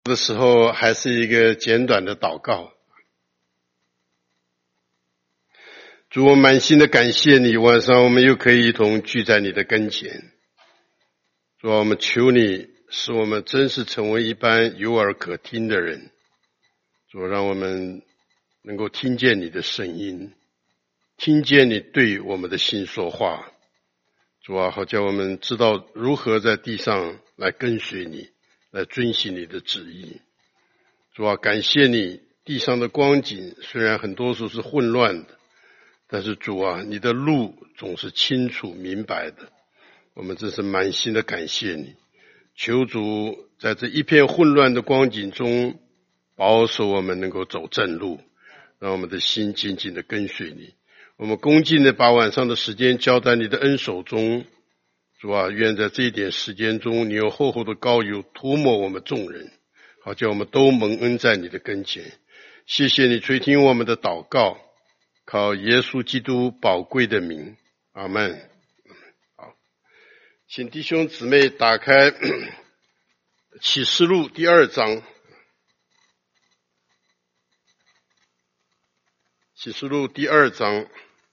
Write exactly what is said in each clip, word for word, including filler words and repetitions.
的时候还是一个简短的祷告。主，我满心的感谢你，晚上我们又可以一同聚在你的跟前。主，我们求你使我们真是成为一般有耳可听的人。主，让我们能够听见你的声音，听见你对我们的心说话。主啊，好叫我们知道如何在地上来跟随你，来遵行你的旨意。主啊，感谢你，地上的光景虽然很多时候是混乱的，但是主啊，你的路总是清楚明白的。我们真是满心的感谢你，求主在这一片混乱的光景中保守我们能够走正路，让我们的心紧紧的跟随你。我们恭敬的把晚上的时间交在你的恩手中。主啊，愿在这一点时间中，你有厚厚的膏油涂抹我们众人，好叫我们都蒙恩在你的跟前。谢谢你垂听我们的祷告，靠耶稣基督宝贵的名，阿们。好，请弟兄姊妹打开启示录第二章。启示录第二章，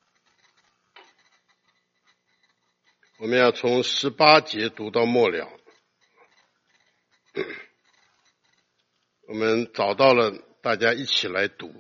我们要从十八节读到末了。我们找到了，大家一起来读。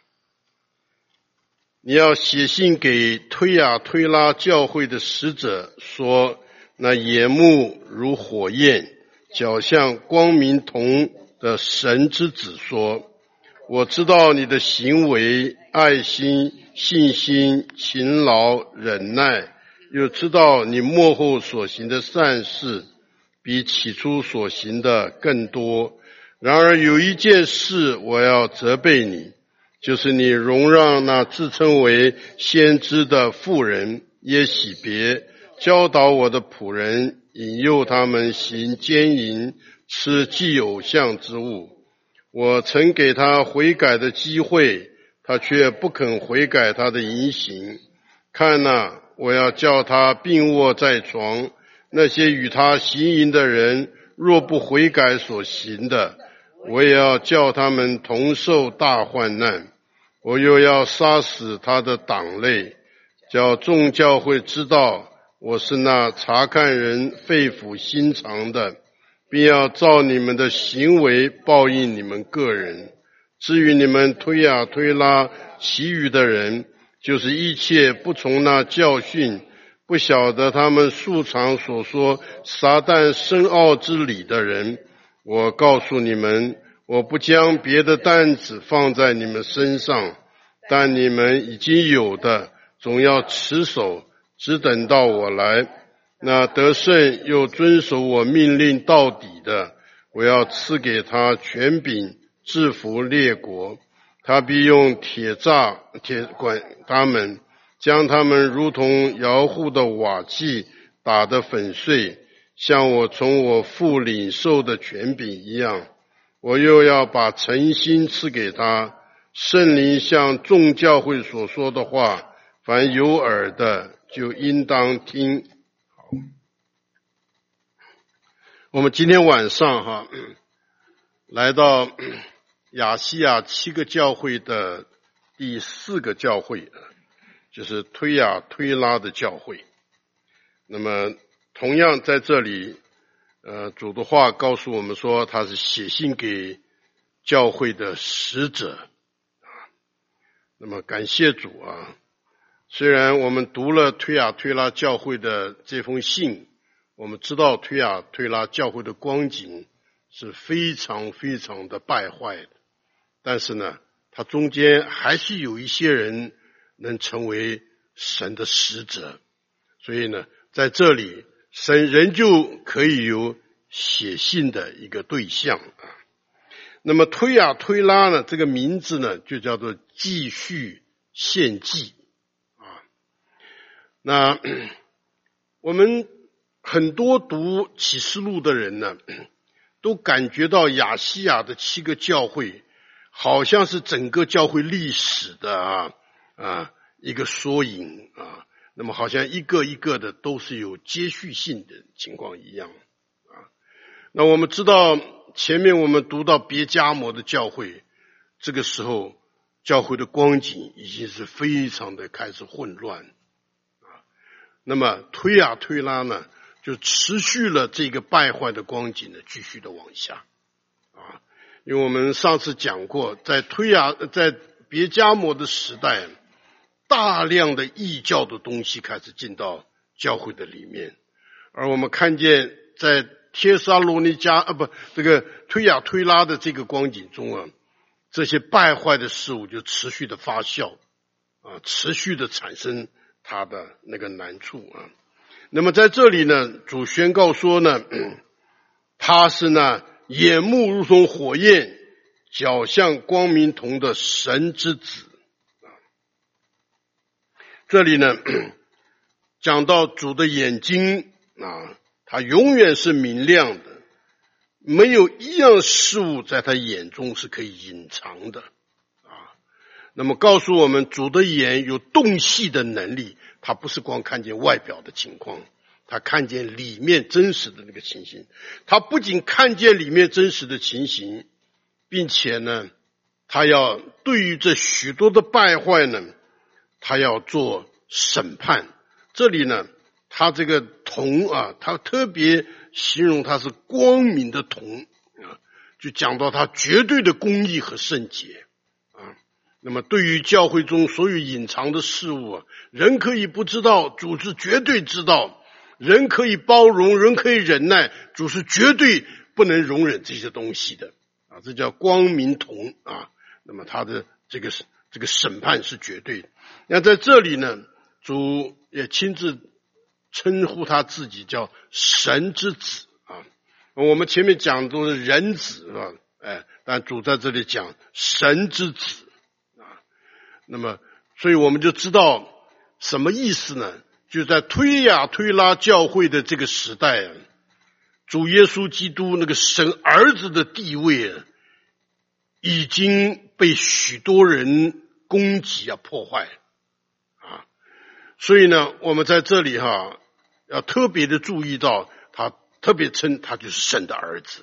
你要写信给推雅推拉教会的使者说，那眼目如火焰，脚像光明铜的神之子说，我知道你的行为、爱心、信心、勤劳、忍耐，又知道你末后所行的善事比起初所行的更多。然而有一件事我要责备你，就是你容让那自称为先知的妇人耶洗别教导我的仆人，引诱他们行奸淫，吃祭偶像之物。我曾给他悔改的机会，他却不肯悔改他的淫行。看哪，我要叫他病卧在床，那些与他行淫的人若不悔改所行的，我也要叫他们同受大患难。我又要杀死他的党类，叫众教会知道我是那查看人肺腑心肠的，并要照你们的行为报应你们个人。至于你们推雅推拉其余的人，就是一切不从那教训，不晓得他们素常所说撒旦深奥之理的人，我告诉你们，我不将别的担子放在你们身上，但你们已经有的总要持守，只等到我来。那得胜又遵守我命令到底的，我要赐给他权柄制服列国。他必用铁栅铁管他们，将他们如同窑户的瓦器打得粉碎，像我从我父领受的权柄一样。我又要把诚心赐给他，圣灵向众教会所说的话，凡有耳的就应当听。好，我们今天晚上哈来到亚细亚七个教会的第四个教会，就是推雅推拉的教会。那么同样在这里呃，主的话告诉我们说，他是写信给教会的使者。那么感谢主啊，虽然我们读了推雅推拉教会的这封信，我们知道推雅推拉教会的光景是非常非常的败坏的，但是呢，它中间还是有一些人能成为神的使者。所以呢，在这里神仍旧可以有写信的一个对象啊。那么推雅推拉呢，这个名字呢就叫做继续献祭啊。那我们很多读启示录的人呢，都感觉到亚细亚的七个教会好像是整个教会历史的啊啊一个缩影啊。那么好像一个一个的都是有接续性的情况一样啊。那我们知道前面我们读到别迦摩的教会，这个时候教会的光景已经是非常的开始混乱啊。那么推啊推拉呢，就持续了这个败坏的光景呢，继续的往下啊。因为我们上次讲过，在推啊在别迦摩的时代，大量的异教的东西开始进到教会的里面，而我们看见在帖撒罗尼迦啊不这个推亚推拉的这个光景中啊，这些败坏的事物就持续的发酵啊，持续的产生它的那个难处啊。那么在这里呢，主宣告说呢，他是那眼目如同火焰，脚像光明铜的神之子。这里呢，讲到主的眼睛啊，他永远是明亮的，没有一样事物在他眼中是可以隐藏的啊。那么告诉我们，主的眼有洞悉的能力，他不是光看见外表的情况，他看见里面真实的那个情形。他不仅看见里面真实的情形，并且呢，他要对于这许多的败坏呢，他要做审判。这里呢，他这个铜啊，他特别形容他是光明的铜啊，就讲到他绝对的公义和圣洁啊。那么对于教会中所有隐藏的事物啊，人可以不知道，主是绝对知道；人可以包容，人可以忍耐，主是绝对不能容忍这些东西的啊。这叫光明铜啊。那么他的这个这个审判是绝对的。那在这里呢，主也亲自称呼他自己叫神之子啊。我们前面讲都是人子是吧？哎，但主在这里讲神之子啊。那么，所以我们就知道什么意思呢？就在推亚推拉教会的这个时代啊，主耶稣基督那个神儿子的地位啊，已经被许多人攻击啊破坏啊。所以呢，我们在这里哈要特别的注意到，他特别称他就是神的儿子，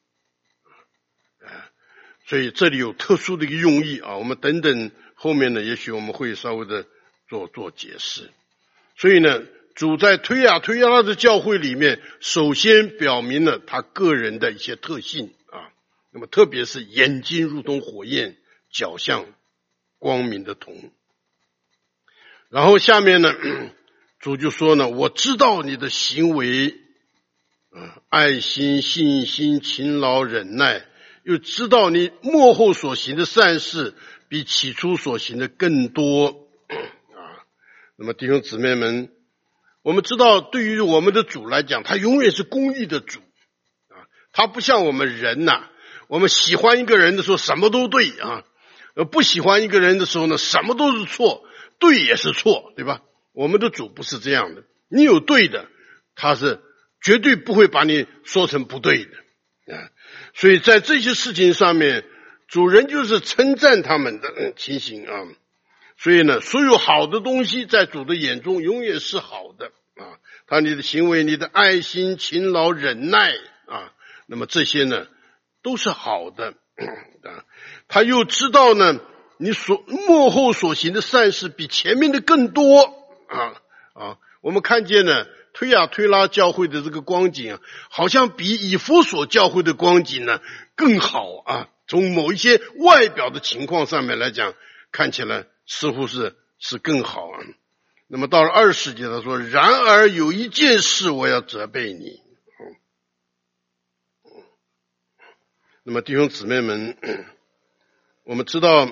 所以这里有特殊的一个用意啊。我们等等后面呢，也许我们会稍微的做做解释。所以呢，主在推亚推拉的教会里面，首先表明了他个人的一些特性啊。那么特别是眼睛如同火焰，脚像光明的铜。然后下面呢，主就说呢，我知道你的行为，呃，爱心、信心、勤劳、忍耐，又知道你末后所行的善事比起初所行的更多啊。那么弟兄姊妹们，我们知道对于我们的主来讲，他永远是公义的主啊，他不像我们人呐、啊，我们喜欢一个人的时候什么都对啊，呃，不喜欢一个人的时候呢，什么都是错。对也是错，对吧？我们的主不是这样的，你有对的，他是绝对不会把你说成不对的啊。所以在这些事情上面，主人就是称赞他们的情形啊。所以呢，所有好的东西在主的眼中永远是好的啊。他你的行为、你的爱心、勤劳、忍耐啊，那么这些呢都是好的啊。他又知道呢，你所末后所行的善事比前面的更多啊啊！我们看见呢，推亚推拉教会的这个光景啊，好像比以弗所教会的光景呢更好啊。从某一些外表的情况上面来讲，看起来似乎是是更好啊。那么到了二十节，他说：“然而有一件事我要责备你。”那么弟兄姊妹们，我们知道。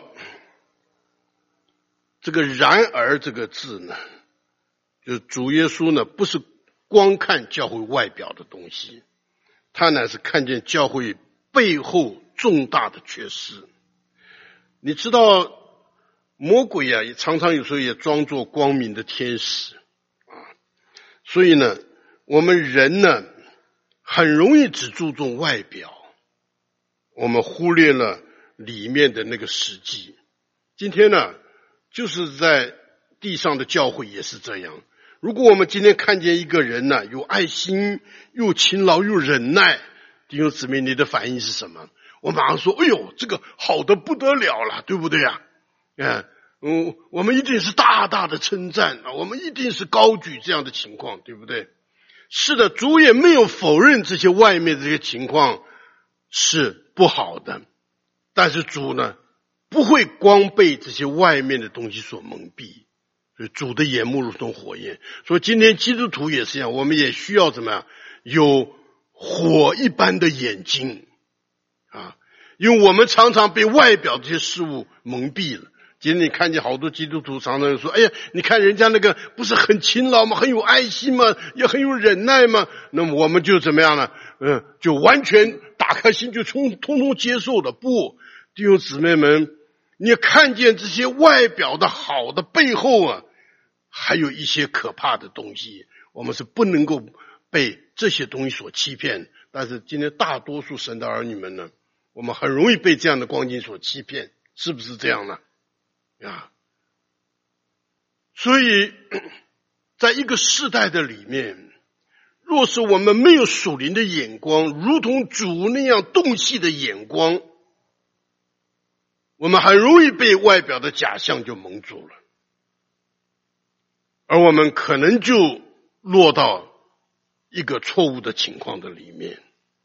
这个然而这个字呢，就是主耶稣呢不是光看教会外表的东西，他乃是看见教会背后重大的缺失。你知道魔鬼啊，也常常有时候也装作光明的天使啊，所以呢，我们人呢很容易只注重外表，我们忽略了里面的那个实际。今天呢，就是在地上的教会也是这样。如果我们今天看见一个人呢，有爱心又勤劳又忍耐， 弟兄姊妹，你的反应是什么？我马上说，哎呦，这个好的不得了了，对不对呀？嗯嗯，我们一定是大大的称赞啊，我们一定是高举这样的情况，对不对？是的，主也没有否认这些外面的这些情况是不好的，但是主呢，不会光被这些外面的东西所蒙蔽，所以主的眼目如同火焰。所以今天基督徒也是一样，我们也需要怎么样？有火一般的眼睛啊，因为我们常常被外表这些事物蒙蔽了。今天你看见好多基督徒常常说，哎呀，你看人家那个不是很勤劳吗？很有爱心吗？也很有忍耐吗？那么我们就怎么样呢？嗯，就完全打开心，就通通通接受的。不，弟兄姊妹们，你看见这些外表的好的背后啊，还有一些可怕的东西，我们是不能够被这些东西所欺骗。但是今天大多数神的儿女们呢，我们很容易被这样的光景所欺骗，是不是这样呢？啊，所以在一个世代的里面，若是我们没有属灵的眼光，如同主那样洞悉的眼光，我们很容易被外表的假象就蒙住了，而我们可能就落到一个错误的情况的里面。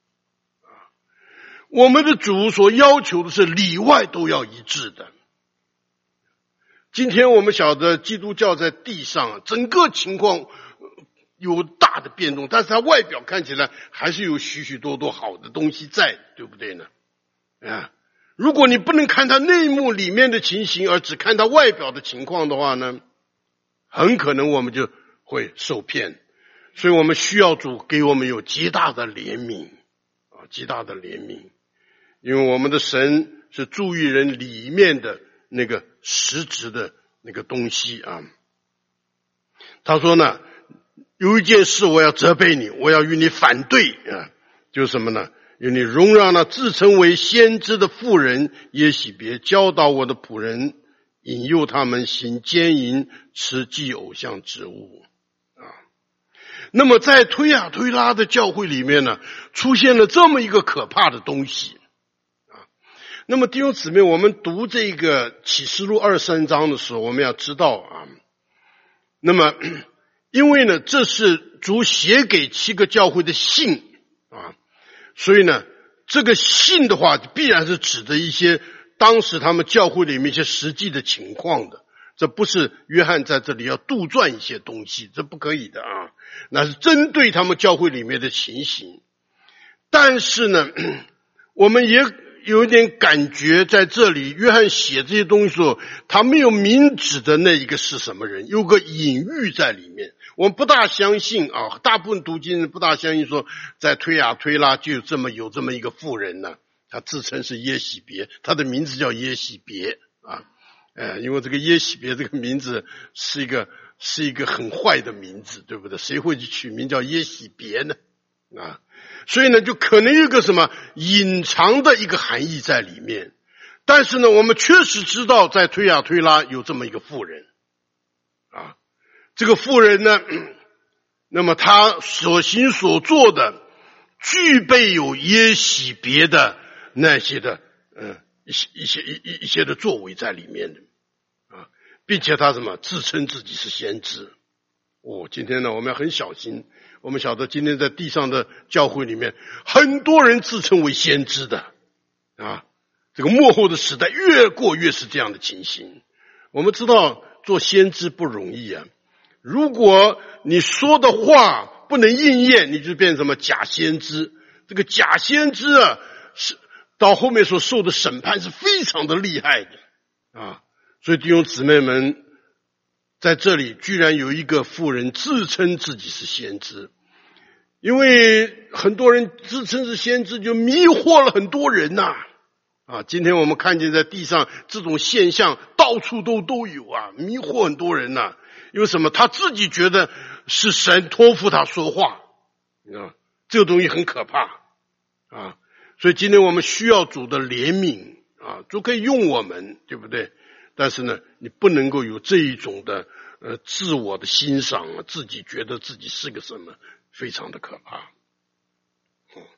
我们的主所要求的是里外都要一致的。今天我们晓得基督教在地上整个情况有大的变动，但是它外表看起来还是有许许多多好的东西在，对不对呢？啊，如果你不能看它内幕里面的情形，而只看它外表的情况的话呢，很可能我们就会受骗。所以我们需要主给我们有极大的怜悯啊，极大的怜悯，因为我们的神是注意人里面的那个实质的那个东西啊。他说呢，有一件事我要责备你，我要与你反对啊，就是什么呢？因为你容让那自称为先知的妇人耶洗别教导我的仆人，引诱他们行奸淫，吃祭偶像之物啊。那么在推雅推拉的教会里面呢，出现了这么一个可怕的东西。那么弟兄姊妹，我们读这个启示录二三章的时候，我们要知道啊，那么因为呢，这是主写给七个教会的信啊，所以呢，这个信的话必然是指的一些当时他们教会里面一些实际的情况的，这不是约翰在这里要杜撰一些东西，这不可以的啊，那是针对他们教会里面的情形。但是呢，我们也有一点感觉在这里，约翰写这些东西的时候，他没有明指的那一个是什么人，有个隐喻在里面。我们不大相信啊，大部分读经人不大相信说，在推雅推拉就有这么有这么一个妇人呢，他自称是耶洗别，他的名字叫耶洗别啊，呃，因为这个耶洗别这个名字是一个是一个很坏的名字，对不对？谁会去取名叫耶洗别呢？啊，所以呢，就可能有个什么隐藏的一个含义在里面。但是呢，我们确实知道在推雅推拉有这么一个妇人啊，这个妇人呢，那么她所行所做的具备有耶洗别的那些的嗯一些一些一一些的作为在里面的啊，并且她什么自称自己是先知。哦，今天呢我们要很小心，我们晓得今天在地上的教会里面很多人自称为先知的啊，这个末后的时代越过越是这样的情形。我们知道做先知不容易啊，如果你说的话不能应验，你就变成什么假先知。这个假先知啊，是到后面所受的审判是非常的厉害的啊。所以弟兄姊妹们，在这里居然有一个妇人自称自己是先知，因为很多人自称是先知就迷惑了很多人呐 啊, 啊今天我们看见在地上这种现象到处都都有啊，迷惑很多人呐、啊。因为什么？他自己觉得是神托付他说话啊，这个东西很可怕啊。所以今天我们需要主的怜悯啊，主可以用我们，对不对？但是呢，你不能够有这一种的呃自我的欣赏啊，自己觉得自己是个什么，非常的可怕。嗯，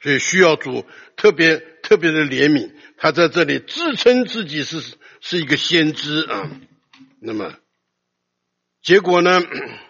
所以需要主特别特别的怜悯。他在这里自称自己是是一个先知啊，那么结果呢，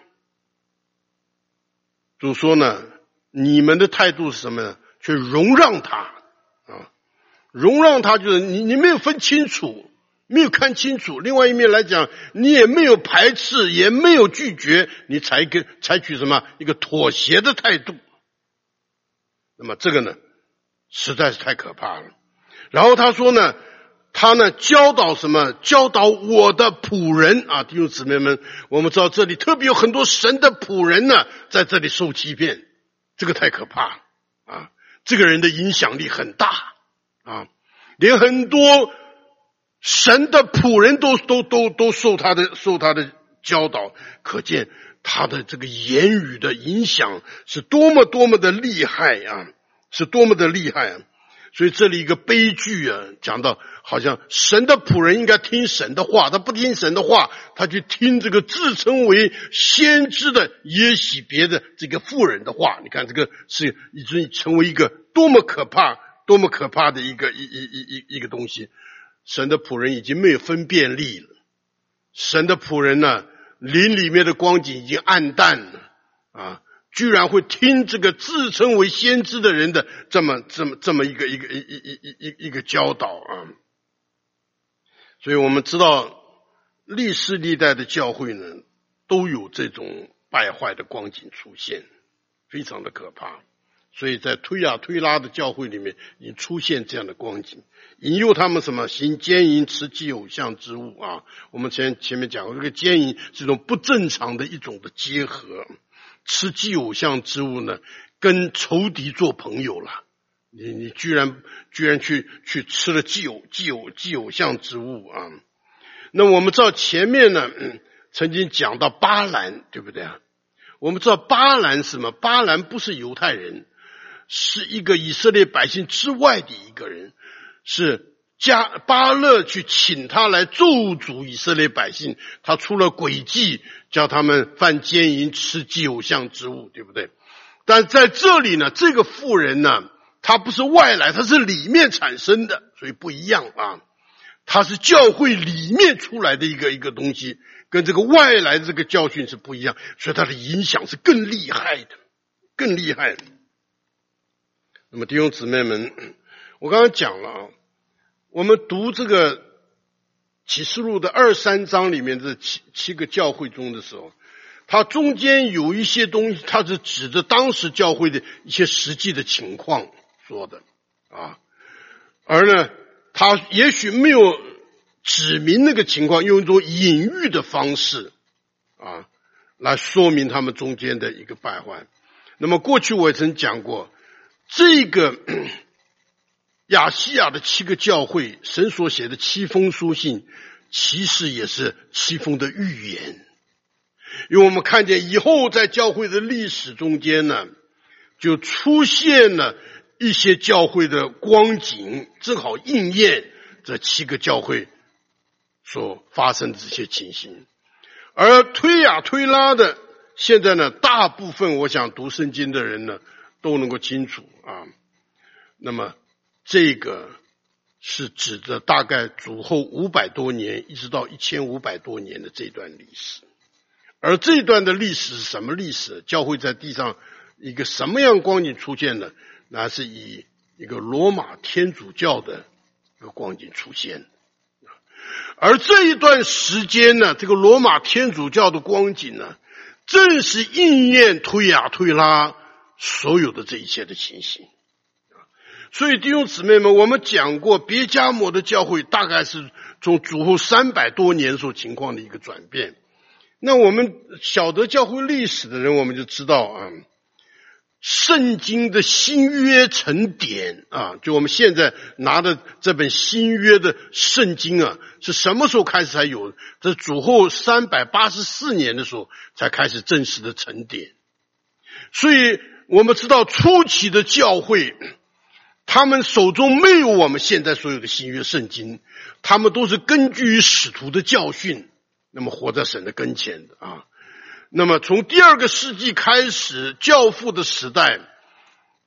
主说呢，你们的态度是什么呢？去容让他啊，容让他就是你你没有分清楚，没有看清楚。另外一面来讲，你也没有排斥，也没有拒绝，你才跟采取什么一个妥协的态度。那么这个呢，实在是太可怕了。然后他说呢，他呢教导什么？教导我的仆人啊，弟兄姊妹们，我们知道这里特别有很多神的仆人呢，在这里受欺骗，这个太可怕了啊！这个人的影响力很大啊，连很多神的仆人都都都都受他的受他的教导，可见他的这个言语的影响是多么多么的厉害啊，是多么的厉害啊！所以这里一个悲剧啊，讲到好像神的仆人应该听神的话，他不听神的话，他去听这个自称为先知的耶洗别的这个妇人的话。你看这个是已经成为一个多么可怕多么可怕的一个一一一一一个东西。神的仆人已经没有分辨力了，神的仆人呢，灵里面的光景已经暗淡了啊，居然会听这个自称为先知的人的这么这么这么一个一个一一一一一个教导啊！所以我们知道历世历代的教会呢，都有这种败坏的光景出现，非常的可怕。所以在推雅推拉的教会里面，已经出现这样的光景，引诱他们什么行奸淫、持祭偶像之物啊！我们前前面讲过，这个奸淫是一种不正常的一种的结合。吃祭偶像之物呢，跟仇敌做朋友了。你你居然居然去去吃了祭偶祭偶祭偶像之物啊！那我们知道前面呢、嗯、曾经讲到巴兰，对不对啊？我们知道巴兰是什么？巴兰不是犹太人，是一个以色列百姓之外的一个人，是加巴勒去请他来咒诅以色列百姓，他出了诡计，叫他们犯奸淫、吃祭偶像之物，对不对？但在这里呢，这个妇人呢，她不是外来，她是里面产生的，所以不一样啊。她是教会里面出来的一个一个东西，跟这个外来的这个教训是不一样，所以它的影响是更厉害的，更厉害的。那么弟兄姊妹们，我刚刚讲了啊，我们读这个启示录的二三章里面的七七个教会中的时候，它中间有一些东西，它是指着当时教会的一些实际的情况说的啊，而呢，它也许没有指明那个情况，用一种隐喻的方式啊来说明他们中间的一个败坏。那么过去我也曾讲过，这个亚细亚的七个教会，神所写的七封书信，其实也是七封的预言。因为我们看见以后在教会的历史中间呢，就出现了一些教会的光景，正好应验这七个教会所发生的这些情形。而推雅推拉的，现在呢，大部分我想读圣经的人呢，都能够清楚啊。那么这个是指的大概主后五百多年一直到一千五百多年的这段历史。而这段的历史是什么历史？教会在地上一个什么样光景出现呢？那是以一个罗马天主教的一个光景出现。而这一段时间呢，这个罗马天主教的光景呢，正是应验推雅推拉所有的这一切的情形。所以弟兄姊妹们，我们讲过别迦摩的教会大概是从主后三百多年所情况的一个转变。那我们晓得教会历史的人，我们就知道啊，圣经的新约成典啊，就我们现在拿的这本新约的圣经啊，是什么时候开始才有？这主后三百八十四年的时候才开始正式的成典。所以我们知道初期的教会，他们手中没有我们现在所有的新约圣经，他们都是根据使徒的教训，那么活在神的跟前的啊。那么从第二个世纪开始，教父的时代，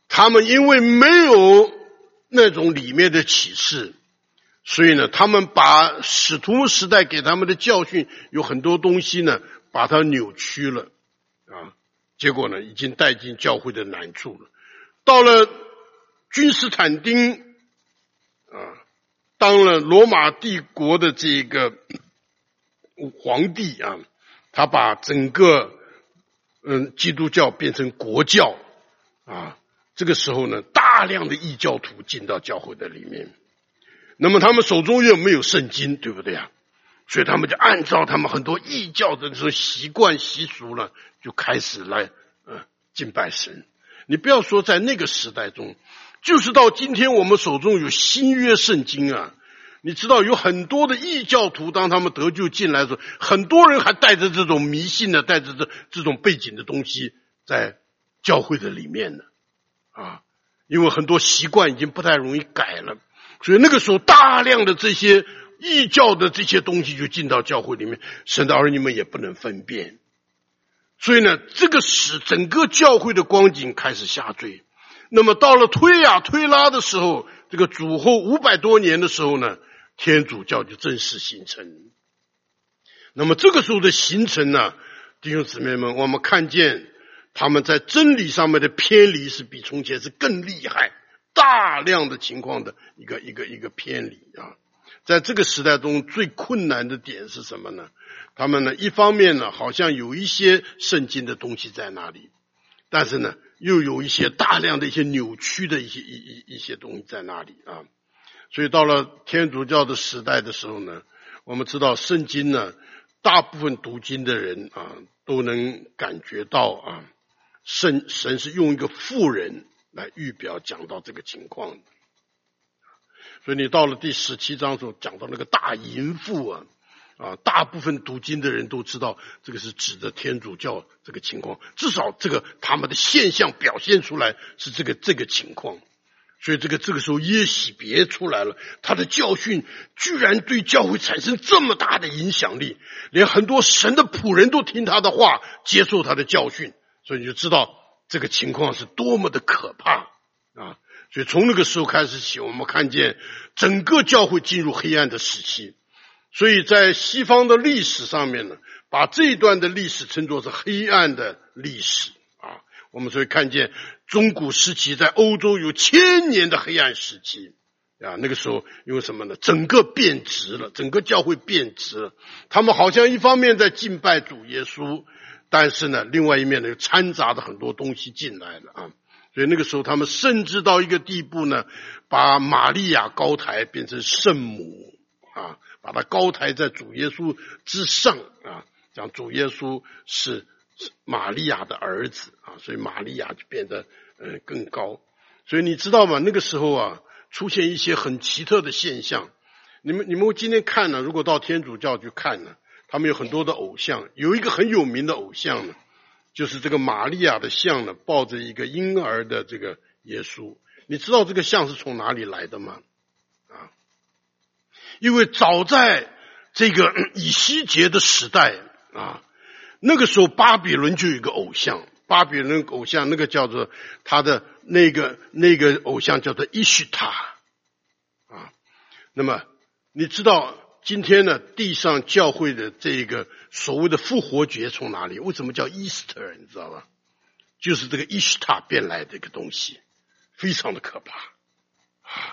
他们因为没有那种里面的启示，所以呢，他们把使徒时代给他们的教训有很多东西呢，把它扭曲了啊，结果呢，已经带进教会的难处了。到了君士坦丁啊，当了罗马帝国的这个皇帝啊，他把整个嗯基督教变成国教啊，这个时候呢，大量的异教徒进到教会的里面。那么他们手中又没有圣经，对不对啊？所以他们就按照他们很多异教的这种习惯习俗了，就开始来呃敬拜神。你不要说在那个时代中，就是到今天我们手中有新约圣经啊，你知道有很多的异教徒，当他们得救进来的时候，很多人还带着这种迷信的，带着这这种背景的东西在教会的里面呢啊，因为很多习惯已经不太容易改了。所以那个时候大量的这些异教的这些东西就进到教会里面，神的儿女们也不能分辨。所以呢，这个使整个教会的光景开始下坠。那么到了推雅推拉的时候，这个主后五百多年的时候呢，天主教就正式形成。那么这个时候的形成呢，弟兄姊妹们，我们看见他们在真理上面的偏离是比从前是更厉害，大量的情况的一个一个一个偏离啊。在这个时代中最困难的点是什么呢？他们呢，一方面呢，好像有一些圣经的东西在那里，但是呢，又有一些大量的一些扭曲的一些一一一些东西在那里啊。所以到了天主教的时代的时候呢，我们知道圣经呢，大部分读经的人啊，都能感觉到啊，神神是用一个妇人来预表讲到这个情况的。所以你到了第十七章的时候讲到那个大淫妇啊，啊，大部分读经的人都知道这个是指的天主教这个情况，至少这个他们的现象表现出来是这个这个情况。所以这个这个时候耶洗别出来了，他的教训居然对教会产生这么大的影响力，连很多神的仆人都听他的话，接受他的教训，所以你就知道这个情况是多么的可怕啊！所以从那个时候开始起，我们看见整个教会进入黑暗的时期。所以在西方的历史上面呢，把这一段的历史称作是黑暗的历史啊。我们所以看见中古时期在欧洲有千年的黑暗时期啊，那个时候因为什么呢？整个变质了，整个教会变质了。他们好像一方面在敬拜主耶稣，但是呢，另外一面呢，又掺杂的很多东西进来了啊。所以那个时候他们甚至到一个地步呢，把玛利亚高抬变成圣母啊，把它高抬在主耶稣之上啊，讲主耶稣是玛利亚的儿子啊，所以玛利亚就变得呃更高。所以你知道吗？那个时候啊，出现一些很奇特的现象。你们你们今天看呢，如果到天主教去看呢，他们有很多的偶像，有一个很有名的偶像呢，就是这个玛利亚的像呢，抱着一个婴儿的这个耶稣。你知道这个像是从哪里来的吗？啊，因为早在这个以西结的时代啊，那个时候巴比伦就有一个偶像，巴比伦偶像那个叫做他的那个那个偶像叫做伊许塔啊。那么你知道今天呢，地上教会的这个所谓的复活节从哪里？为什么叫 Easter？ 你知道吧？就是这个伊许塔变来的一个东西，非常的可怕啊。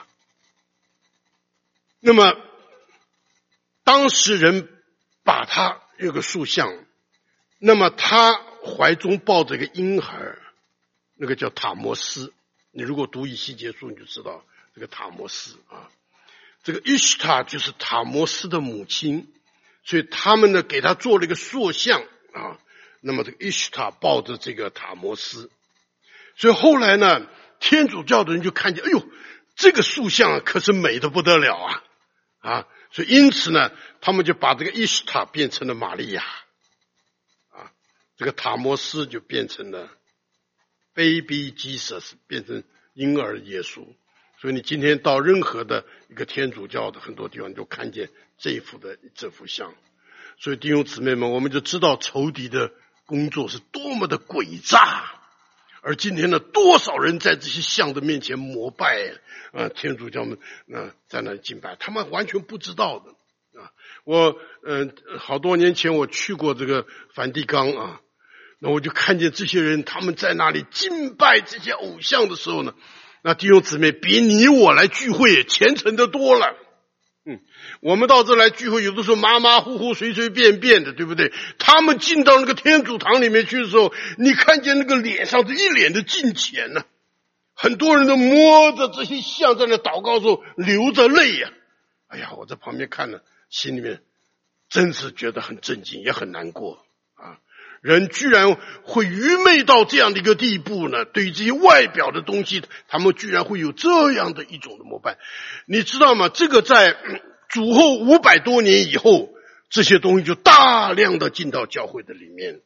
那么当时人把他有个塑像，那么他怀中抱着一个婴孩，那个叫塔摩斯。你如果读以西结书，你就知道这个塔摩斯啊。这个伊许塔就是塔摩斯的母亲，所以他们呢给他做了一个塑像啊。那么这个伊许塔抱着这个塔摩斯，所以后来呢，天主教的人就看见，哎呦，这个塑像可是美得不得了啊啊！所以因此呢，他们就把这个伊许塔变成了玛利亚啊，这个塔摩斯就变成了 Baby Jesus， 变成婴儿耶稣。所以你今天到任何的一个天主教的很多地方，你都看见这一幅的这幅像。所以弟兄姊妹们，我们就知道仇敌的工作是多么的诡诈， 而今天呢，多少人在这些像的面前膜拜啊，天主教们啊在那敬拜，他们完全不知道的啊。我嗯、呃，好多年前我去过这个梵蒂冈啊，那我就看见这些人他们在那里敬拜这些偶像的时候呢，那弟兄姊妹比你我来聚会虔诚的多了。嗯，我们到这来聚会，有的时候马马虎虎、随随便便的，对不对？他们进到那个天主堂里面去的时候，你看见那个脸上是一脸的敬虔呢、啊。很多人都摸着这些像在那祷告的时候流着泪呀、啊。哎呀，我在旁边看了，心里面真是觉得很震惊，也很难过啊！人居然会愚昧到这样的一个地步呢？对于这些外表的东西，他们居然会有这样的一种的膜拜，你知道吗？这个在主后五百多年以后，这些东西就大量的进到教会的里面。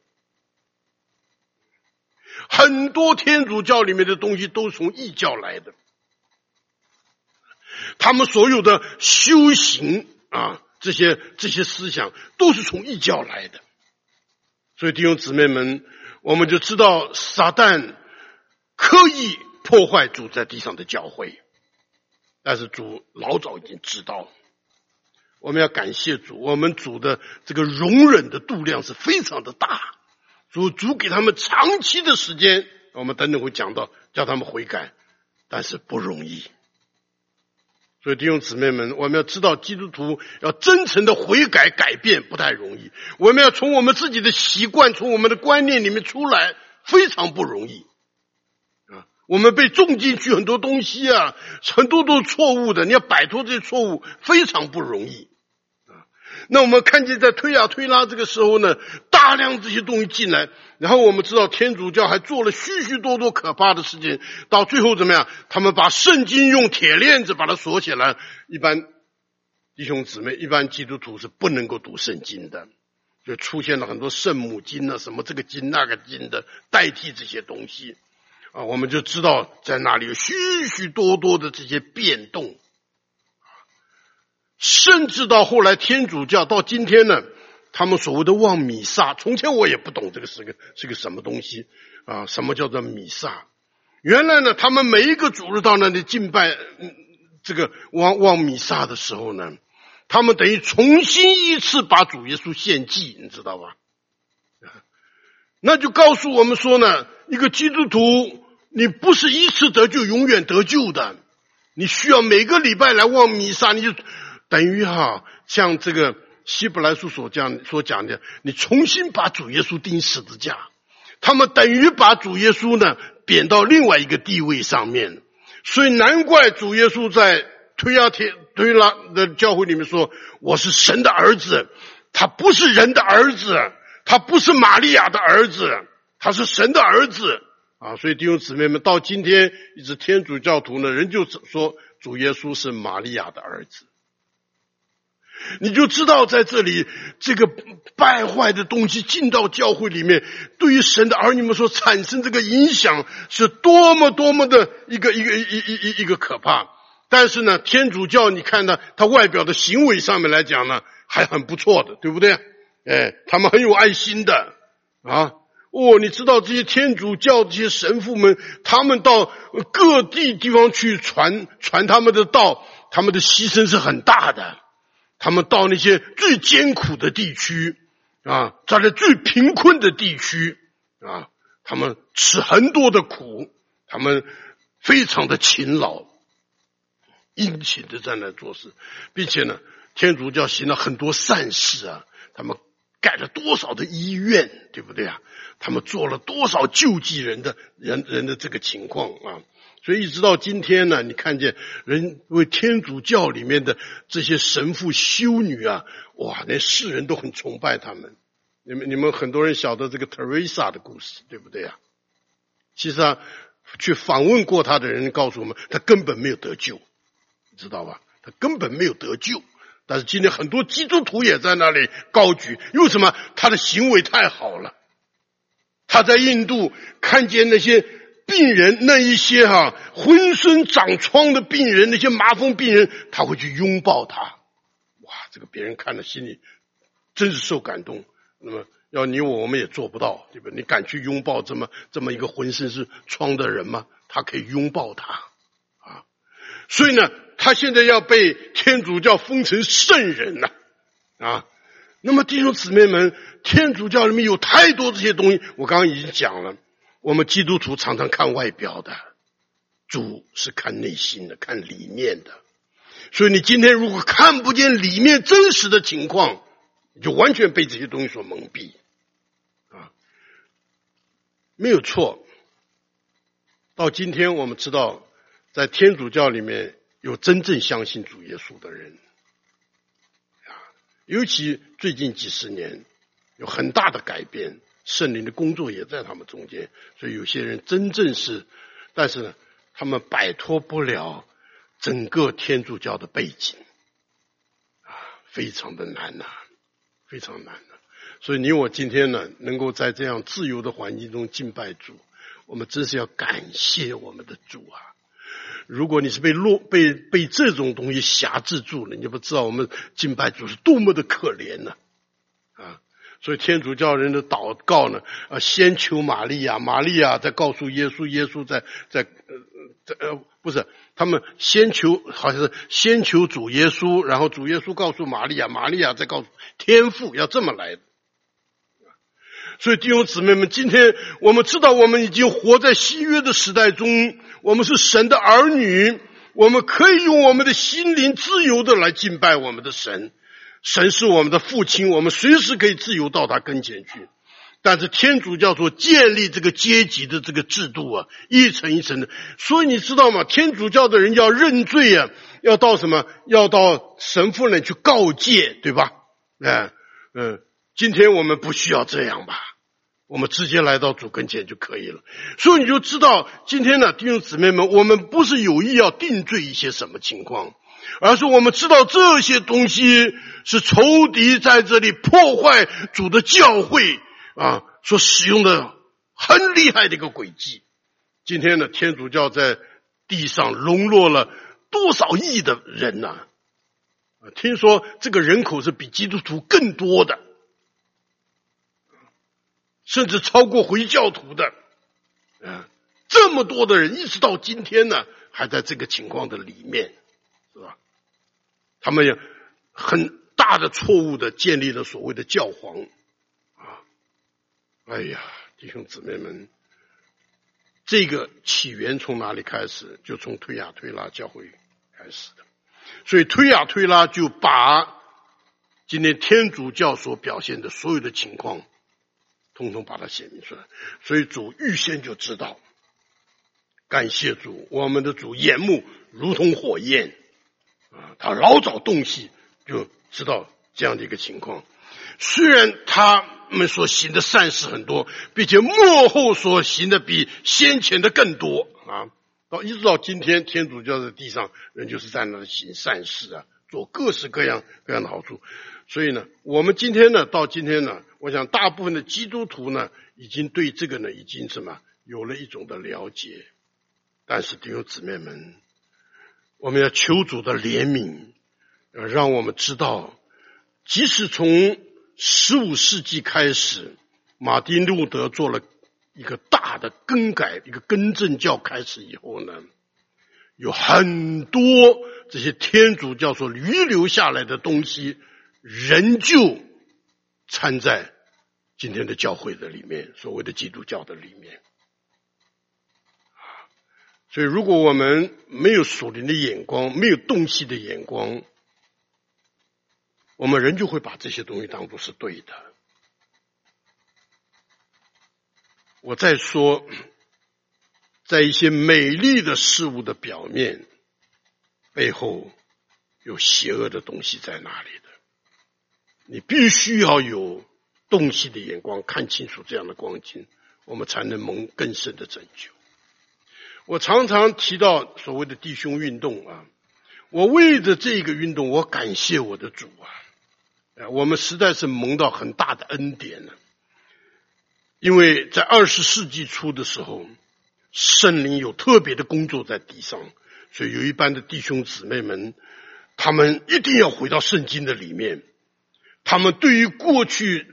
很多天主教里面的东西都是从异教来的，他们所有的修行啊，这些这些思想都是从异教来的。所以弟兄姊妹们，我们就知道撒旦刻意破坏主在地上的教会，但是主老早已经知道。我们要感谢主，我们主的这个容忍的度量是非常的大，主主给他们长期的时间，我们等等会讲到叫他们悔改，但是不容易。所以弟兄姊妹们，我们要知道基督徒要真诚的悔改改变不太容易，我们要从我们自己的习惯，从我们的观念里面出来，非常不容易啊！我们被种进去很多东西啊，很多都是错误的，你要摆脱这些错误非常不容易啊！那我们看见在推呀推拉这个时候呢，大量这些东西进来，然后我们知道天主教还做了许许多多可怕的事情，到最后怎么样？他们把圣经用铁链子把它锁起来，一般弟兄姊妹，一般基督徒是不能够读圣经的，就出现了很多圣母经啊，什么这个经那个经的代替这些东西啊，我们就知道在那里有许许多多的这些变动，甚至到后来天主教到今天呢，他们所谓的望弥撒，从前我也不懂这个是个是个什么东西啊？什么叫做弥撒？原来呢，他们每一个主日到那里敬拜、嗯、这个望望弥撒的时候呢，他们等于重新一次把主耶稣献祭，你知道吧？那就告诉我们说呢，一个基督徒，你不是一次得救永远得救的，你需要每个礼拜来望弥撒，你就等于哈，像这个希伯来书所讲所讲的，你重新把主耶稣钉十字架，他们等于把主耶稣呢贬到另外一个地位上面，所以难怪主耶稣在推呀推拉的教会里面说，我是神的儿子，他不是人的儿子，他不是玛利亚的儿子，他是神的儿子啊！所以弟兄姊妹们，到今天一直天主教徒呢，人就说主耶稣是玛利亚的儿子。你就知道在这里这个败坏的东西进到教会里面，对于神的儿女们所产生这个影响是多么多么的一个一个一一一一个可怕。但是呢，天主教你看呢，他外表的行为上面来讲呢，还很不错的，对不对？哎，他们很有爱心的啊。哦，你知道这些天主教这些神父们，他们到各地地方去传传他们的道，他们的牺牲是很大的。他们到那些最艰苦的地区啊，在那最贫困的地区啊，他们吃很多的苦，他们非常的勤劳，殷勤的在那做事，并且呢，天主教行了很多善事啊，他们盖了多少的医院，对不对啊？他们做了多少救济人的人人的这个情况啊。所以一直到今天呢，你看见人为天主教里面的这些神父修女啊，哇，连世人都很崇拜他们。你们你们很多人晓得这个 Teresa 的故事，对不对啊？其实啊，去访问过他的人告诉我们，他根本没有得救，你知道吧？他根本没有得救。但是今天很多基督徒也在那里高举，为什么？他的行为太好了。他在印度看见那些病人，那一些哈、啊、浑身长疮的病人，那些麻风病人，他会去拥抱他。哇，这个别人看了心里真是受感动。那么要你我我们也做不到，对吧？你敢去拥抱这么这么一个浑身是疮的人吗？他可以拥抱他啊，所以呢，他现在要被天主教封成圣人了啊。那么弟兄姊妹们，天主教里面有太多这些东西，我刚刚已经讲了。我们基督徒常常看外表的，主是看内心的，看里面的。所以你今天如果看不见里面真实的情况，你就完全被这些东西所蒙蔽啊，没有错。到今天我们知道，在天主教里面有真正相信主耶稣的人啊，尤其最近几十年有很大的改变，圣灵的工作也在他们中间，所以有些人真正是，但是呢，他们摆脱不了整个天主教的背景啊，非常的难呐、啊，非常难的、啊。所以你我今天呢，能够在这样自由的环境中敬拜主，我们真是要感谢我们的主啊！如果你是被落被被这种东西辖制住了，你就不知道我们敬拜主是多么的可怜呢啊！所以天主教人的祷告呢，啊，先求玛利亚，玛利亚再告诉耶稣，耶稣在在呃在呃不是，他们先求好像是先求主耶稣，然后主耶稣告诉玛利亚，玛利亚再告诉天父，要这么来的。所以弟兄姊妹们，今天我们知道我们已经活在新约的时代中，我们是神的儿女，我们可以用我们的心灵自由的来敬拜我们的神。神是我们的父亲，我们随时可以自由到他跟前去。但是天主教所建立这个阶级的这个制度啊，一层一层的。所以你知道吗？天主教的人要认罪啊，要到什么？要到神父那去告诫，对吧？哎，嗯，今天我们不需要这样吧？我们直接来到主跟前就可以了。所以你就知道，今天呢，弟兄姊妹们，我们不是有意要定罪一些什么情况，而是我们知道这些东西是仇敌在这里破坏主的教会啊，所使用的很厉害的一个诡计。今天呢，天主教在地上笼络了多少亿的人呢、啊？听说这个人口是比基督徒更多的，甚至超过回教徒的。啊，这么多的人，一直到今天呢，还在这个情况的里面，是吧？他们也很大的错误的建立了所谓的教皇。哎呀，弟兄姊妹们，这个起源从哪里开始？就从推雅推拉教会开始的。所以推雅推拉就把今天天主教所表现的所有的情况统统把它写明出来。所以主预先就知道，感谢主，我们的主眼目如同火焰啊，他老早洞悉就知道这样的一个情况。虽然他们所行的善事很多，并且末后所行的比先前的更多啊，到一直到今天，天主教在地上人就是在那里行善事啊，做各式各样各样的好处。所以呢，我们今天呢，到今天呢，我想大部分的基督徒呢，已经对这个呢，已经什么有了一种的了解。但是弟兄姊妹们，我们要求主的怜悯，要让我们知道，即使从十五世纪开始，马丁路德做了一个大的更改，一个更正教开始以后呢，有很多这些天主教所遗留下来的东西，仍旧掺在今天的教会的里面，所谓的基督教的里面。所以如果我们没有属灵的眼光，没有洞悉的眼光，我们人就会把这些东西当作是对的。我再说，在一些美丽的事物的表面背后有邪恶的东西在哪里的，你必须要有洞悉的眼光，看清楚这样的光景，我们才能蒙更深的拯救。我常常提到所谓的弟兄运动啊，我为着这个运动，我感谢我的主啊。我们实在是蒙到很大的恩典了，因为在二十世纪初的时候，圣灵有特别的工作在地上，所以有一班的弟兄姊妹们，他们一定要回到圣经的里面，他们对于过去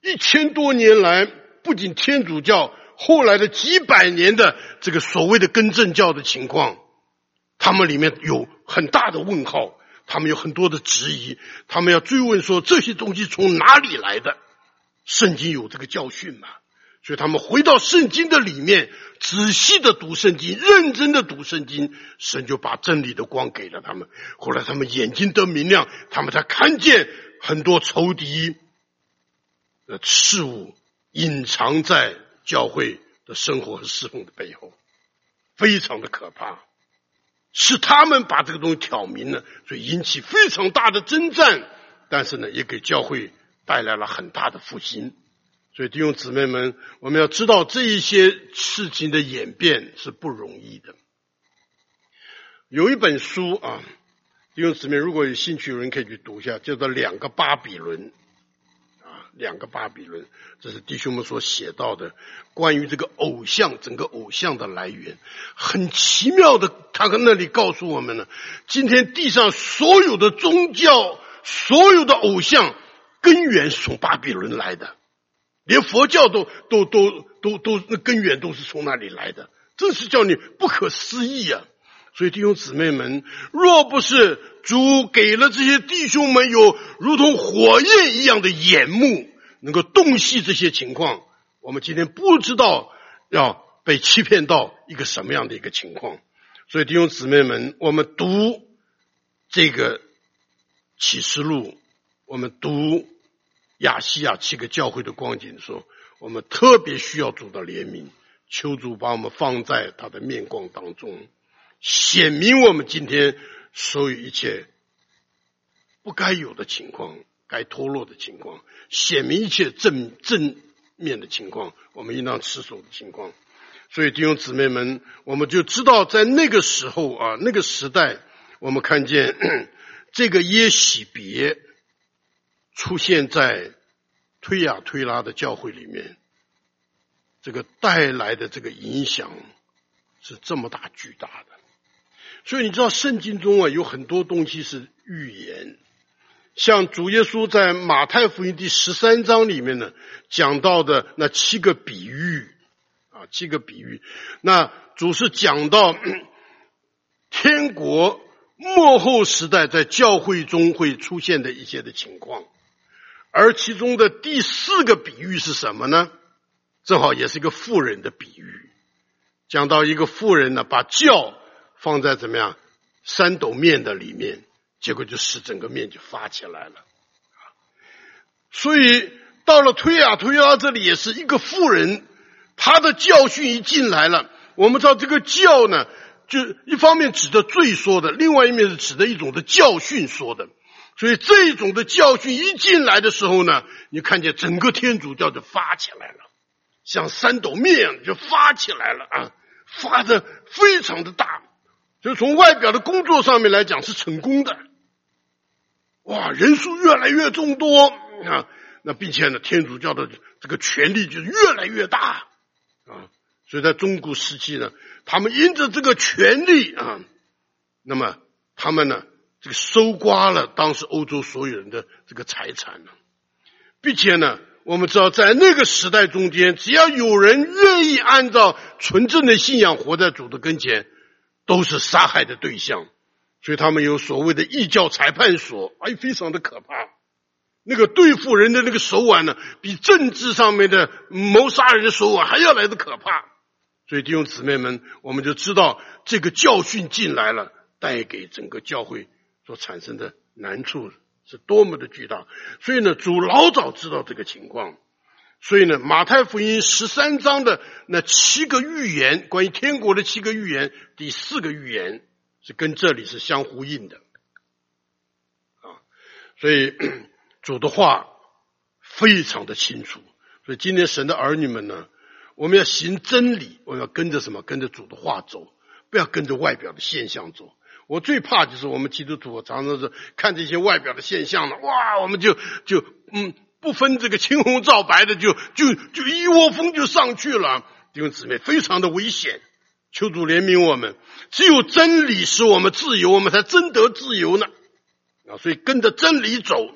一千多年来，不仅天主教，后来的几百年的这个所谓的更正教的情况，他们里面有很大的问号，他们有很多的质疑，他们要追问说这些东西从哪里来的？圣经有这个教训吗？所以他们回到圣经的里面，仔细的读圣经，认真的读圣经，神就把真理的光给了他们。后来他们眼睛得明亮，他们才看见很多仇敌的事物隐藏在教会的生活和侍奉的背后，非常的可怕。是他们把这个东西挑明了，所以引起非常大的征战，但是呢，也给教会带来了很大的复兴。所以弟兄姊妹们，我们要知道这一些事情的演变是不容易的。有一本书啊，弟兄姊妹如果有兴趣，有人可以去读一下，叫做《两个巴比伦》啊，两个巴比伦，这是弟兄们所写到的关于这个偶像，整个偶像的来源。很奇妙的，他跟那里告诉我们呢，今天地上所有的宗教，所有的偶像根源是从巴比伦来的。连佛教都都都都都那根源都是从那里来的，真是叫你不可思议啊！所以弟兄姊妹们，若不是主给了这些弟兄们有如同火焰一样的眼目，能够洞悉这些情况，我们今天不知道要被欺骗到一个什么样的一个情况。所以弟兄姊妹们，我们读这个启示录，我们读亚细亚七个教会的光景的时候，我们特别需要主的怜悯，求主把我们放在他的面光当中，显明我们今天所有一切不该有的情况，该脱落的情况，显明一切正正面的情况，我们应当持守的情况。所以弟兄姊妹们，我们就知道在那个时候啊，那个时代，我们看见这个耶洗别出现在推雅推拉的教会里面，这个带来的这个影响是这么大巨大的。所以你知道圣经中啊有很多东西是预言，像主耶稣在马太福音第十三章里面呢讲到的那七个比喻啊，七个比喻，那主是讲到天国末后时代在教会中会出现的一些的情况。而其中的第四个比喻是什么呢？正好也是一个妇人的比喻，讲到一个妇人呢，把酵放在怎么样三斗面的里面，结果就使整个面就发起来了。所以到了推雅推拉这里也是一个妇人，她的教训一进来了，我们知道这个教呢，就一方面指的罪说的，另外一面是指的一种的教训说的。所以这种的教训一进来的时候呢，你看见整个天主教就发起来了，像三斗面一样就发起来了啊，发的非常的大，就从外表的工作上面来讲是成功的，哇，人数越来越众多啊，那并且呢，天主教的这个权力就越来越大啊，所以在中古时期呢，他们因着这个权力啊，那么他们呢，这个收刮了当时欧洲所有人的这个财产呢，并且呢，我们知道在那个时代中间，只要有人愿意按照纯正的信仰活在主的跟前，都是杀害的对象。所以他们有所谓的异教裁判所，哎，非常的可怕。那个对付人的那个手腕呢，比政治上面的谋杀人的手腕还要来的可怕。所以弟兄姊妹们，我们就知道这个教训进来了，带给整个教会所产生的难处是多么的巨大。所以呢，主老早知道这个情况，所以呢，马太福音十三章的那七个预言，关于天国的七个预言，第四个预言是跟这里是相呼应的啊。所以主的话非常的清楚。所以今天神的儿女们呢，我们要行真理，我们要跟着什么？跟着主的话走，不要跟着外表的现象走。我最怕就是我们基督徒常常是看这些外表的现象了，哇，我们就就嗯不分这个青红皂白的，就就就一窝蜂就上去了。弟兄姊妹，非常的危险，求主怜悯我们。只有真理使我们自由，我们才真得自由呢。啊，所以跟着真理走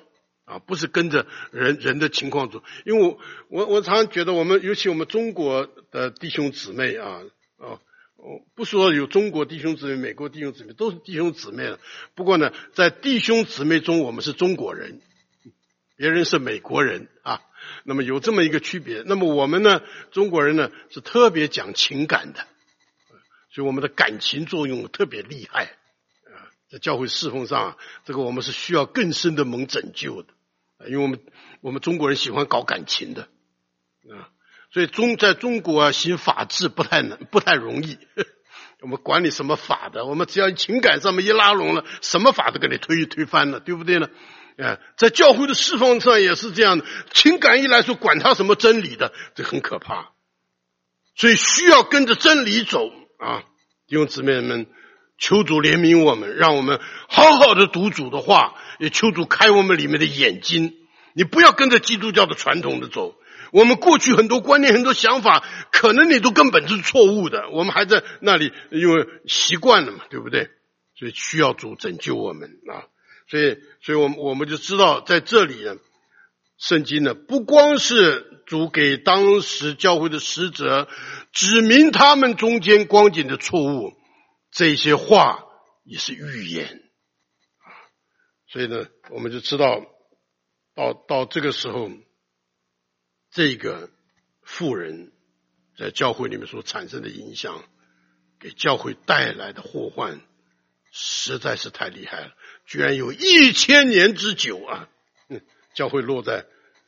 啊，不是跟着人人的情况走。因为我我我常常觉得我们，尤其我们中国的弟兄姊妹啊，啊，不说有中国弟兄姊妹、美国弟兄姊妹，都是弟兄姊妹了。不过呢，在弟兄姊妹中，我们是中国人，别人是美国人啊。那么有这么一个区别。那么我们呢，中国人呢是特别讲情感的，所以我们的感情作用特别厉害啊。在教会侍奉上，这个我们是需要更深的蒙拯救的，因为我们我们中国人喜欢搞感情的啊，所以中在中国啊行法治不太难，不太容易。我们管你什么法的，我们只要情感上面一拉拢了，什么法都给你推推翻了，对不对呢？啊，在教会的释放上也是这样的，情感一来说，管他什么真理的，这很可怕。所以需要跟着真理走啊，弟兄姊妹们，求主怜悯我们，让我们好好的读主的话，也求主开我们里面的眼睛。你不要跟着基督教的传统的走，我们过去很多观念、很多想法，可能你都根本是错误的，我们还在那里因为习惯了嘛，对不对？所以需要主拯救我们啊。所以，所以我们我们就知道，在这里呢，圣经呢，不光是主给当时教会的使者指明他们中间光景的错误，这些话也是预言啊。所以呢，我们就知道，到到这个时候，这个妇人在教会里面所产生的影响，给教会带来的祸患，实在是太厉害了。居然有一千年之久啊！嗯，教会落在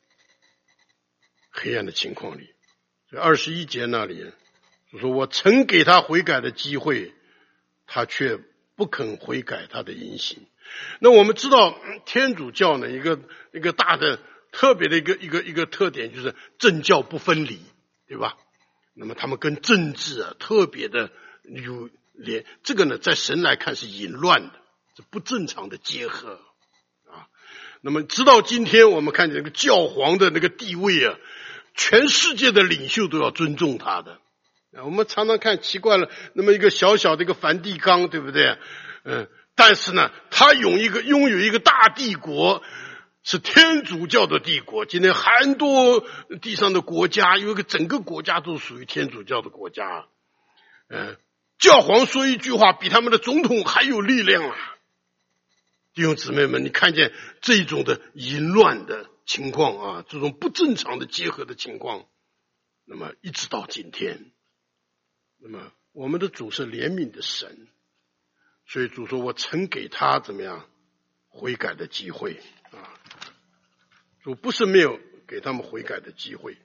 黑暗的情况里。所以二十一节那里就说，我曾给他悔改的机会，他却不肯悔改他的言行。那我们知道天主教呢，一个一个大的特别的一个一个一个特点就是政教不分离，对吧？那么他们跟政治啊特别的有连，这个呢在神来看是淫乱的，是不正常的结合啊。那么直到今天我们看见那个教皇的那个地位啊，全世界的领袖都要尊重他的。我们常常看奇怪了，那么一个小小的一个梵蒂冈，对不对？嗯，但是呢，他拥一个拥有一个大帝国，是天主教的帝国。今天很多地上的国家，有一个整个国家都属于天主教的国家。嗯，教皇说一句话，比他们的总统还有力量啊！弟兄姊妹们，你看见这种的淫乱的情况啊，这种不正常的结合的情况，那么一直到今天，那么我们的主是怜悯的神，所以主说我曾给他怎么样悔改的机会啊，主不是没有给他们悔改的机会。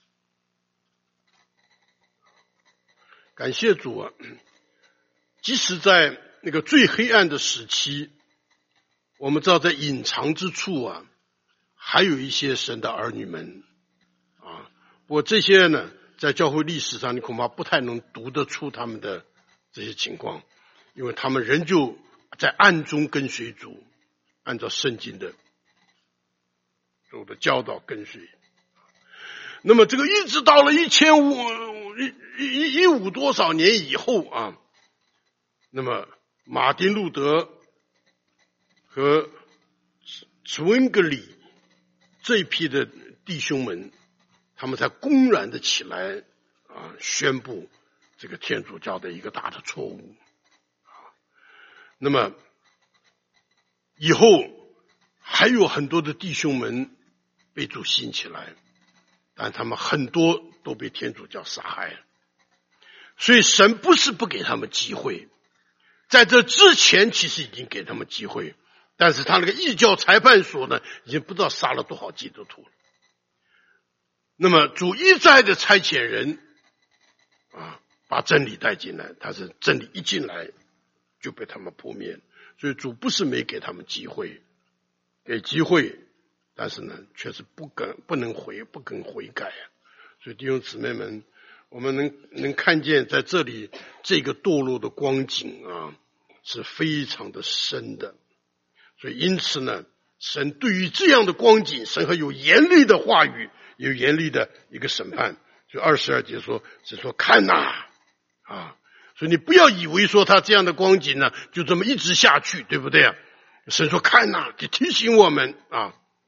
感谢主啊，即使在那个最黑暗的时期，我们知道在隐藏之处啊，还有一些神的儿女们啊，不过这些呢，在教会历史上你恐怕不太能读得出他们的这些情况，因为他们仍旧在暗中跟随主，按照圣经的主的教导跟随。那么这个一直到了一千五一一一五多少年以后啊，那么马丁路德和zwingli格里这一批的弟兄们，他们才公然的起来啊，宣布这个天主教的一个大的错误啊。那么以后还有很多的弟兄们被主兴起来，但他们很多都被天主教杀害了。所以神不是不给他们机会，在这之前其实已经给他们机会，但是他那个异教裁判所呢，已经不知道杀了多少基督徒了。那么主一再的差遣人啊，把真理带进来，但是真理一进来就被他们扑灭。所以主不是没给他们机会，给机会，但是呢，却是不肯不能悔不肯悔改啊。所以弟兄姊妹们，我们能能看见在这里这个堕落的光景啊，是非常的深的。所以因此呢，神对于这样的光景，神还有严厉的话语，有严厉的一个审判。就二十二节说，是说看呐啊，所以你不要以为说他这样的光景呢，就这么一直下去，对不对啊？神说看呐，就提醒我们啊，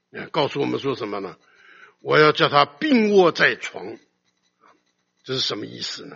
告诉我们说什么呢？我要叫他病卧在床，这是什么意思呢？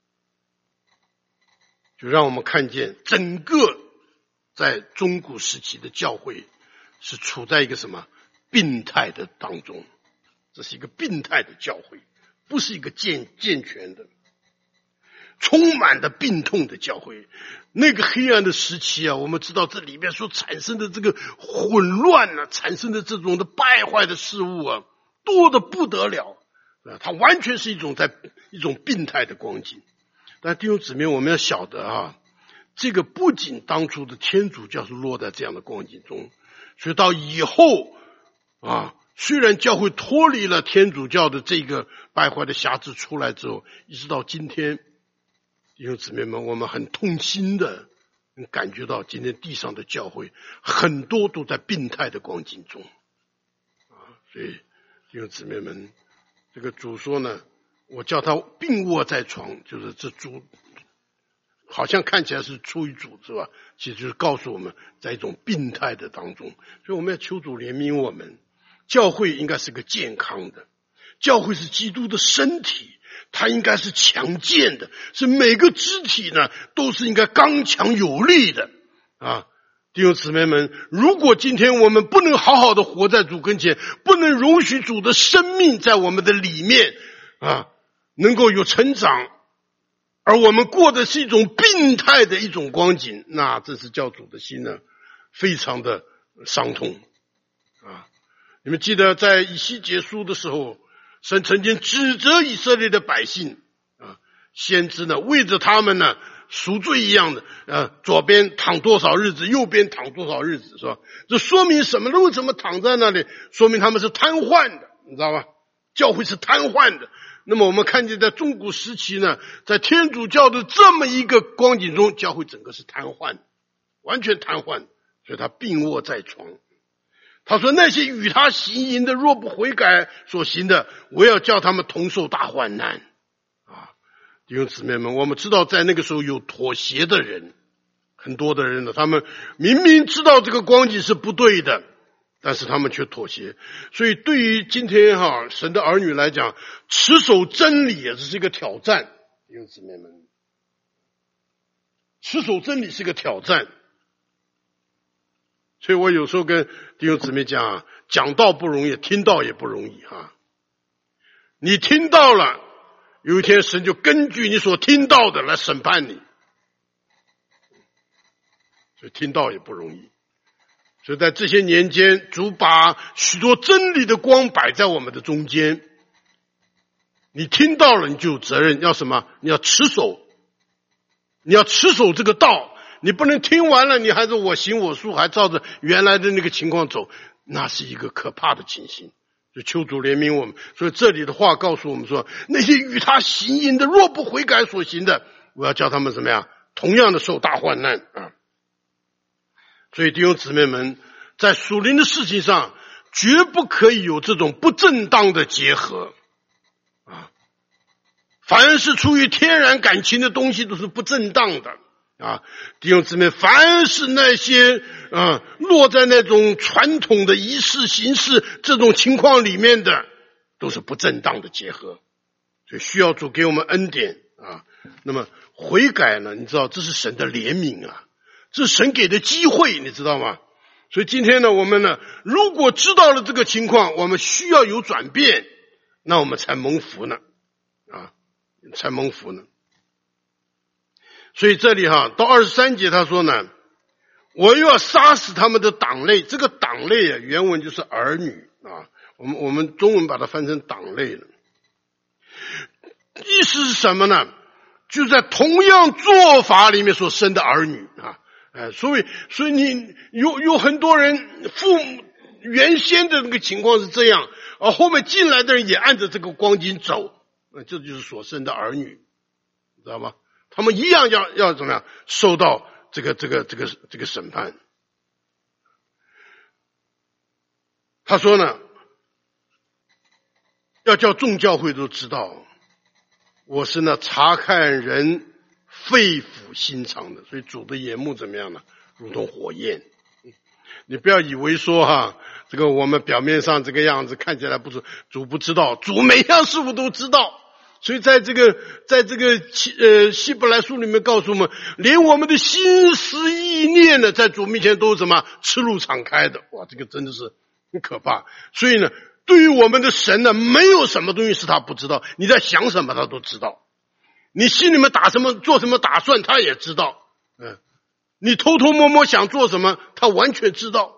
就让我们看见整个在中古时期的教会是处在一个什么病态的当中，这是一个病态的教会，不是一个健健全的，充满的病痛的教会。那个黑暗的时期啊，我们知道这里面所产生的这个混乱啊，产生的这种的败坏的事物啊，多得不得了啊！它完全是一种在一种病态的光景。但弟兄姊妹，我们要晓得啊，这个不仅当初的天主教是落在这样的光景中，所以到以后啊，虽然教会脱离了天主教的这个败坏的辖制出来之后，一直到今天，弟兄姊妹们，我们很痛心的感觉到今天地上的教会很多都在病态的光景中啊，所以弟兄姊妹们，这个主说呢，我叫他病卧在床，就是这主好像看起来是出于主，是吧？其实就是告诉我们在一种病态的当中，所以我们要求主怜悯我们。教会应该是个健康的，教会是基督的身体，它应该是强健的，是每个肢体呢都是应该刚强有力的啊！弟兄姊妹们，如果今天我们不能好好的活在主跟前，不能容许主的生命在我们的里面啊，能够有成长，而我们过的是一种病态的一种光景，那这是教主的心呢，非常的伤痛啊！你们记得在以西结书的时候，神曾经指责以色列的百姓啊，先知呢为着他们呢赎罪一样的，呃，左边躺多少日子，右边躺多少日子，是吧？这说明什么呢？为什么躺在那里？说明他们是瘫痪的，你知道吧？教会是瘫痪的。那么我们看见在中古时期呢，在天主教的这么一个光景中，教会整个是瘫痪，完全瘫痪，所以他病卧在床。他说那些与他行淫的，若不悔改所行的，我要叫他们同受大患难啊！弟兄姊妹们，我们知道在那个时候有妥协的人，很多的人呢，他们明明知道这个光景是不对的，但是他们却妥协。所以对于今天哈神的儿女来讲，持守真理也是一个挑战。弟兄姊妹们，持守真理是一个挑战。所以我有时候跟弟兄姊妹讲啊，讲道不容易，听道也不容易哈。你听到了，有一天神就根据你所听到的来审判你，所以听道也不容易。所以在这些年间，主把许多真理的光摆在我们的中间，你听到了，你就有责任，要什么？你要持守，你要持守这个道。你不能听完了，你还是我行我素，还照着原来的那个情况走，那是一个可怕的情形。就求主怜悯我们。所以这里的话告诉我们说，那些与他行淫的，若不悔改所行的，我要叫他们怎么样？同样的受大患难啊！所以弟兄姊妹们，在属灵的事情上，绝不可以有这种不正当的结合啊！凡是出于天然感情的东西，都是不正当的。啊，弟兄姊妹，凡是那些啊落在那种传统的仪式形式这种情况里面的，都是不正当的结合，所以需要主给我们恩典啊。那么悔改呢，你知道这是神的怜悯啊，这是神给的机会，你知道吗？所以今天呢，我们呢，如果知道了这个情况，我们需要有转变，那我们才蒙福呢，啊，才蒙福呢。所以这里哈到二十三节他说呢，我又要杀死他们的党类。这个党类啊，原文就是儿女啊，我们我们中文把它翻成党类了。意思是什么呢？就在同样做法里面所生的儿女啊，哎，所以所以你有有很多人父母原先的那个情况是这样，而后面进来的人也按着这个光景走，这就是所生的儿女，知道吗？他们一样要要怎么样受到这个这个这个这个审判。他说呢，要叫众教会都知道，我是那查看人肺腑心肠的。所以主的眼目怎么样呢？如同火焰。你不要以为说哈， 这个我们表面上这个样子看起来不是，主不知道，主每样事物都知道。所以在这个在这个呃希伯来书里面告诉我们，连我们的心思意念呢，在主面前都是什么赤露敞开的。哇，这个真的是很可怕。所以呢，对于我们的神呢，没有什么东西是他不知道，你在想什么他都知道，你心里面打什么做什么打算他也知道，嗯，你偷偷摸摸想做什么他完全知道。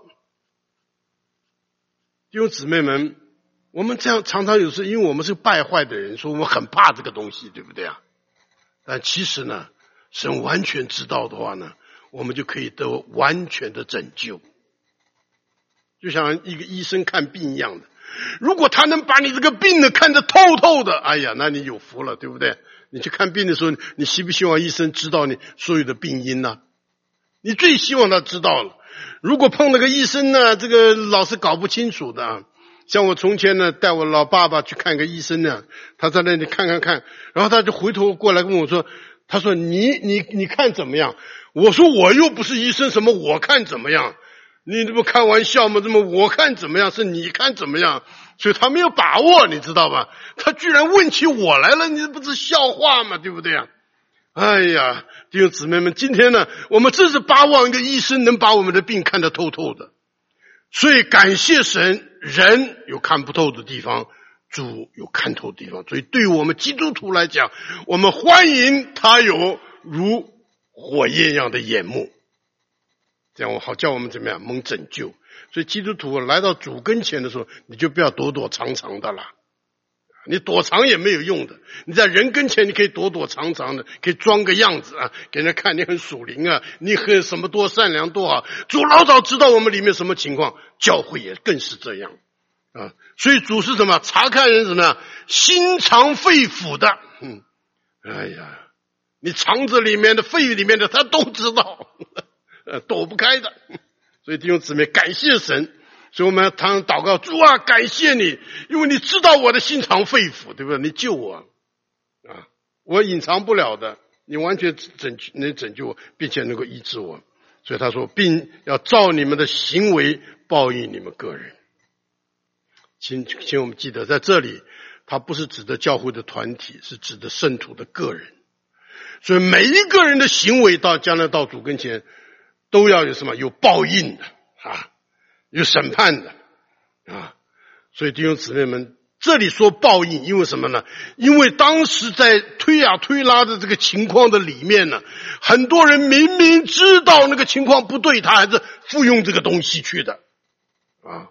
弟兄姊妹们，我们这样常常有时因为我们是败坏的人，说我们很怕这个东西，对不对啊？但其实呢，神完全知道的话呢，我们就可以得完全的拯救，就像一个医生看病一样的。如果他能把你这个病呢看得透透的，哎呀，那你有福了，对不对？你去看病的时候，你希不希望医生知道你所有的病因呢？你最希望他知道了。如果碰那个医生呢，这个老是搞不清楚的，像我从前呢带我老爸爸去看个医生呢，他在那里看看看，然后他就回头过来跟我说，他说你你你看怎么样？我说我又不是医生，什么我看怎么样？你这不开玩笑吗？这么我看怎么样？是你看怎么样？所以他没有把握，你知道吧？他居然问起我来了，你这不是笑话吗？对不对啊？哎呀，弟兄姊妹们，今天呢，我们真是巴望一个医生能把我们的病看得透透的。所以感谢神，人有看不透的地方，主有看透的地方。所以对于我们基督徒来讲，我们欢迎他有如火焰一样的眼目，这样好叫我们怎么样蒙拯救。所以基督徒来到主跟前的时候，你就不要躲躲藏藏的啦，你躲藏也没有用的。你在人跟前你可以躲躲藏藏的，可以装个样子啊，给人看你很属灵啊，你很什么多善良多好。主老早知道我们里面什么情况，教会也更是这样啊。所以主是什么？查看人什么呀？心肠肺腑的。嗯，哎呀，你肠子里面的肺里面的他都知道，呃，躲不开的。所以弟兄姊妹，感谢神。所以我们常常祷告，主啊，感谢你，因为你知道我的心肠肺腑，对不对？你救我啊，我隐藏不了的，你完全拯能拯救我，并且能够医治我。所以他说，并要照你们的行为报应你们个人。请请我们记得，在这里他不是指的教会的团体，是指的圣徒的个人。所以每一个人的行为到将来到主跟前都要有什么？有报应的啊，有审判的啊。所以弟兄姊妹们，这里说报应，因为什么呢？因为当时在推呀推拉的这个情况的里面呢，很多人明明知道那个情况不对，他还是附用这个东西去的啊。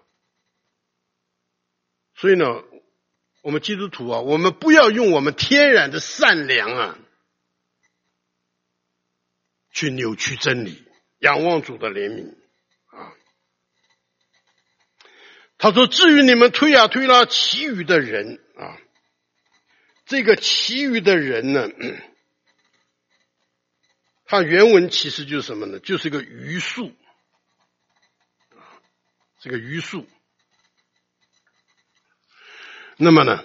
所以呢，我们基督徒啊，我们不要用我们天然的善良啊去扭曲真理，仰望主的怜悯啊。他说，至于你们推呀推拉其余的人啊，这个其余的人呢，他原文其实就是什么呢？就是一个余数啊，这个余数。那么呢，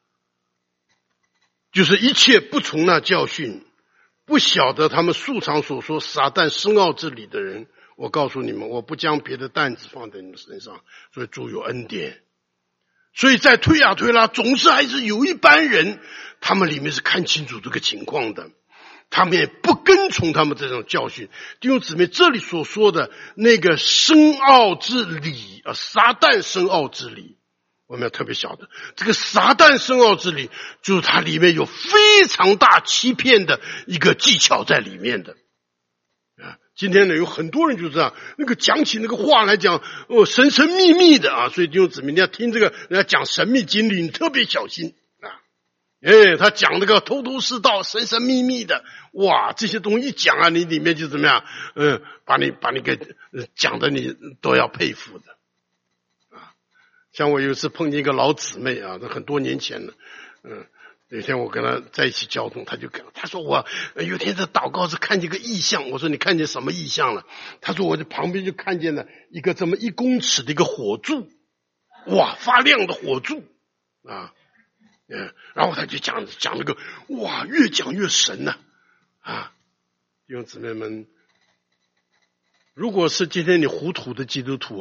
就是一切不从那教训，不晓得他们素常所说撒旦深奥之理的人，我告诉你们，我不将别的担子放在你们身上，所以主有恩典。所以在推呀推拉，总是还是有一班人，他们里面是看清楚这个情况的，他们也不跟从他们这种教训。弟兄姊妹，这里所说的那个深奥之理啊，撒旦深奥之理，我们要特别晓得，这个撒旦深奥之理，就是它里面有非常大欺骗的一个技巧在里面的啊。今天呢，有很多人就这样，那个讲起那个话来讲，哦，神神秘秘的啊。所以弟兄姊妹，你要听这个人家讲神秘经历，你特别小心啊。哎，他讲那个头头是道、神神秘秘的，哇，这些东西一讲啊，你里面就怎么样？嗯，把你把你给讲的你都要佩服的。像我有一次碰见一个老姊妹啊，这很多年前了，嗯，有一天我跟她在一起交通，她就跟她说我有一天在祷告时看见个异象，我说你看见什么异象了？她说我在旁边就看见了一个这么一公尺的一个火柱，哇，发亮的火柱啊，嗯，然后她就讲讲那个，哇，越讲越神呐，啊，啊，弟兄姊妹们，如果是今天你糊涂的基督徒啊，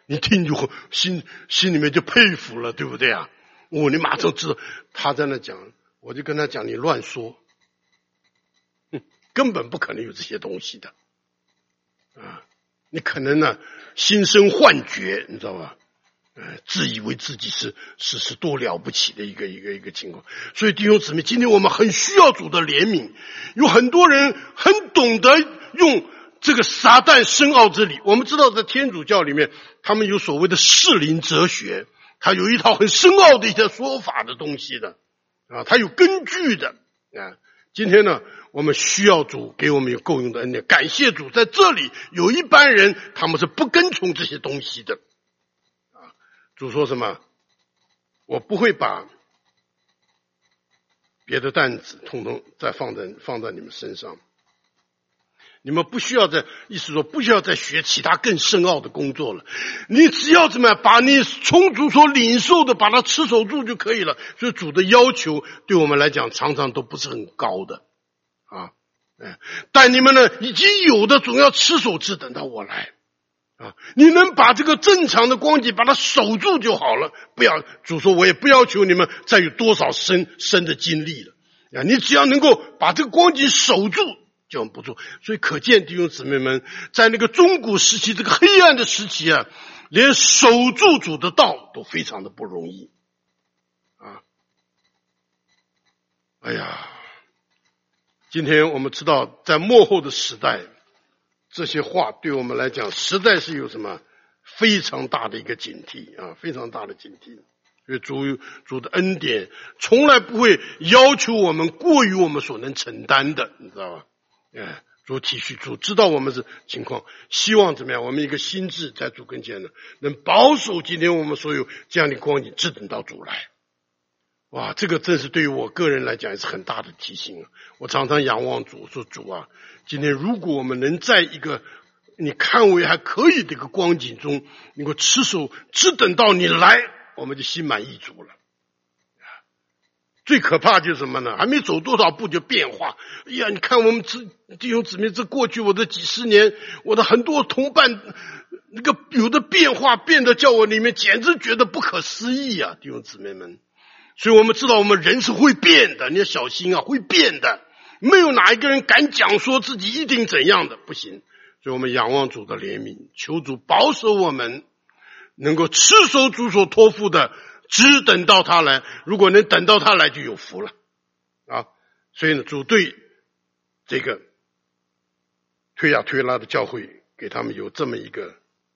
你听就心心里面就佩服了，对不对啊？哦，你马上知道他在那讲，我就跟他讲，你乱说，哼，根本不可能有这些东西的啊！你可能呢心生幻觉，你知道吧？呃，自以为自己是是是多了不起的一个一个一个情况。所以弟兄姊妹，今天我们很需要主的怜悯，有很多人很懂得用这个撒旦深奥之理。我们知道在天主教里面，他们有所谓的适龄哲学，他有一套很深奥的一些说法的东西的啊，他有根据的啊。今天呢，我们需要主给我们有够用的恩典，感谢主，在这里有一般人他们是不跟从这些东西的啊。主说什么？我不会把别的担子统统再放在放在你们身上。你们不需要再，意思说不需要再学其他更深奥的工作了。你只要怎么样，把你从主所领受的，把它持守住就可以了。所以主的要求对我们来讲，常常都不是很高的啊。哎，但你们呢，已经有的总要持守之，等到我来啊。你能把这个正常的光景把它守住就好了。不要，主说我也不要求你们再有多少深深的经历了啊。你只要能够把这个光景守住就很不错。所以可见弟兄姊妹们，在那个中古时期，这个黑暗的时期啊，连守住主的道都非常的不容易啊。哎呀，今天我们知道在末后的时代，这些话对我们来讲实在是有什么非常大的一个警惕啊，非常大的警惕。所以主主的恩典从来不会要求我们过于我们所能承担的，你知道吧？哎，主体恤，主知道我们是情况，希望怎么样？我们一个心智在主跟前呢，能保守今天我们所有这样的光景，只等到主来。哇，这个真是对于我个人来讲也是很大的提醒啊！我常常仰望主，说主啊，今天如果我们能在一个你看为还可以的一个光景中，能够持守，只等到你来，我们就心满意足了。最可怕就是什么呢？还没走多少步就变化。哎呀，你看我们这弟兄姊妹，这过去我的几十年，我的很多同伴，那个有的变化变得叫我里面简直觉得不可思议啊，弟兄姊妹们。所以我们知道我们人是会变的，你要小心啊，会变的。没有哪一个人敢讲说自己一定怎样的，不行。所以我们仰望主的怜悯，求主保守我们能够持守主所托付的，只等到他来。如果能等到他来，就有福了啊！所以呢，主对这个推亚推拉的教会，给他们有这么一个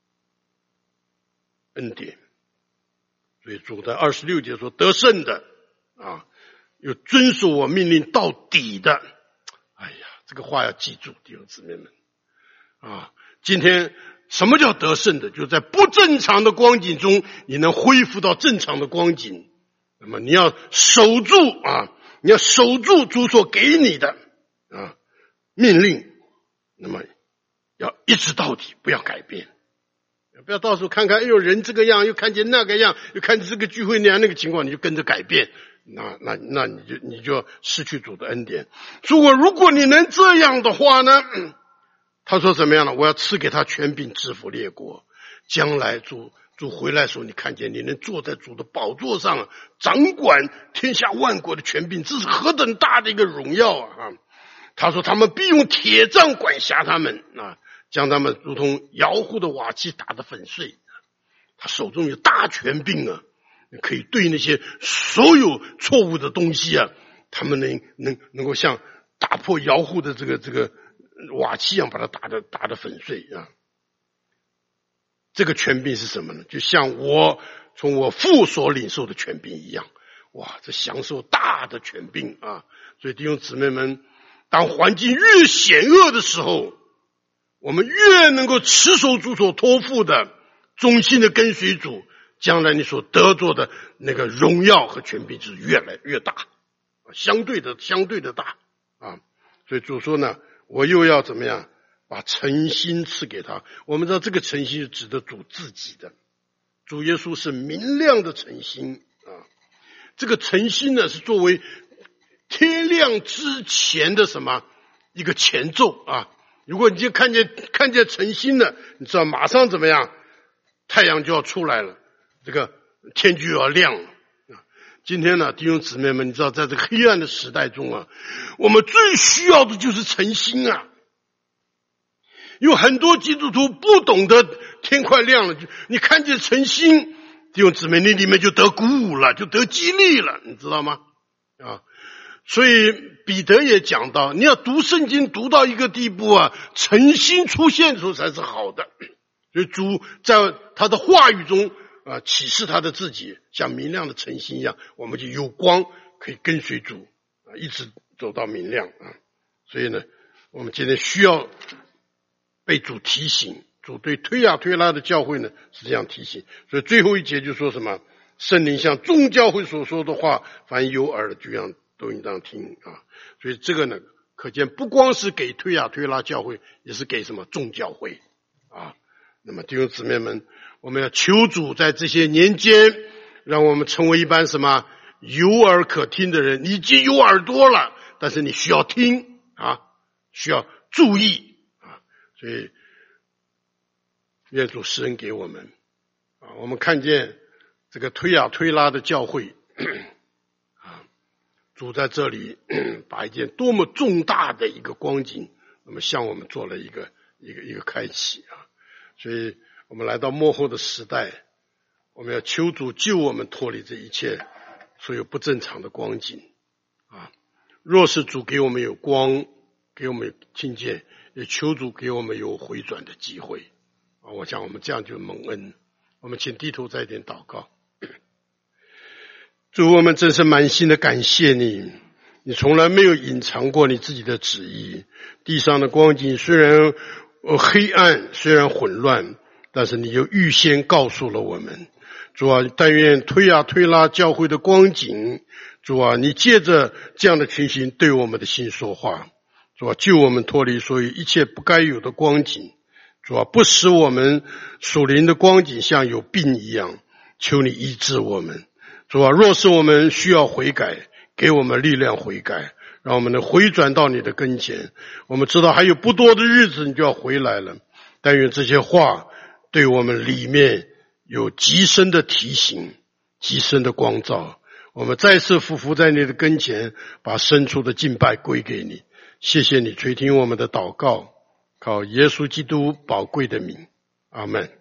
恩典。所以主在二十六节说，得胜的啊，有遵守我命令到底的。哎呀，这个话要记住，弟兄姊妹们啊！今天什么叫得胜的？就在不正常的光景中，你能恢复到正常的光景。那么你要守住啊，你要守住主所给你的啊命令，那么要一直到底，不要改变。不要到时候看看，哎呦，人这个样，又看见那个样，又看见这个聚会那样那个情况，你就跟着改变，那那那你就你就失去主的恩典。如果如果你能这样的话呢，他说怎么样呢？我要赐给他权柄，制服列国。将来主主回来的时候，你看见你能坐在主的宝座上，掌管天下万国的权柄，这是何等大的一个荣耀啊！他说他们必用铁杖管辖他们啊。将他们如同窑户的瓦器打得粉碎，他手中有大权柄啊，可以对那些所有错误的东西啊，他们能能能够像打破窑户的这个这个瓦器一样，把它打得打得粉碎啊。这个权柄是什么呢？就像我从我父所领受的权柄一样，哇，这享受大的权柄啊！所以弟兄姊妹们，当环境越险恶的时候，我们越能够持守主所托付的，忠心的跟随主，将来你所得着的那个荣耀和权柄是越来越大，相对的相对的大啊。所以主说呢，我又要怎么样把诚心赐给他。我们知道这个诚心是指的主自己的，主耶稣是明亮的诚心啊。这个诚心呢，是作为天亮之前的什么一个前奏啊。如果你就看见看见诚心了，你知道马上怎么样？ 太阳就要出来了，这个天就要亮了。今天呢，弟兄姊妹们，你知道在这个黑暗的时代中啊，我们最需要的就是诚心啊。有很多基督徒不懂得天快亮了，你看见诚心，弟兄姊妹，你里面就得鼓舞了，就得激励了，你知道吗？啊，所以彼得也讲到，你要读圣经读到一个地步啊，诚心出现的时候才是好的。所以主在他的话语中啊，启示他的自己，像明亮的晨星一样，我们就有光可以跟随主啊，一直走到明亮啊。所以呢，我们今天需要被主提醒，主对推雅推拉的教会呢是这样提醒。所以最后一节就说什么，圣灵向众教会所说的话，凡有耳的就让都应当听啊。所以这个呢，可见不光是给推雅推拉教会，也是给什么众教会啊。那么弟兄姊妹们，我们要求主在这些年间，让我们成为一般什么有耳可听的人。你已经有耳朵了，但是你需要听啊，需要注意啊。所以愿主施恩给我们啊。我们看见这个推雅推拉的教会啊，主在这里把一件多么重大的一个光景，那么向我们做了一个一个一个开启啊。所以我们来到末后的时代，我们要求主救我们脱离这一切所有不正常的光景啊！若是主给我们有光，给我们有听见，也求主给我们有回转的机会啊！我想我们这样就蒙恩。我们请低头再一点祷告。主，我们真是满心的感谢你，你从来没有隐藏过你自己的旨意。地上的光景虽然呃，黑暗虽然混乱，但是你又预先告诉了我们。主啊，但愿推雅推拉教会的光景，主啊，你借着这样的情形对我们的心说话。主啊，救我们脱离所有一切不该有的光景。主啊，不使我们属灵的光景像有病一样，求你医治我们。主啊，若是我们需要悔改，给我们力量悔改，让我们能回转到你的跟前。我们知道还有不多的日子你就要回来了，但愿这些话对我们里面有极深的提醒，极深的光照。我们再次匍匐在你的跟前，把深处的敬拜归给你。谢谢你垂听我们的祷告，靠耶稣基督宝贵的名，阿们。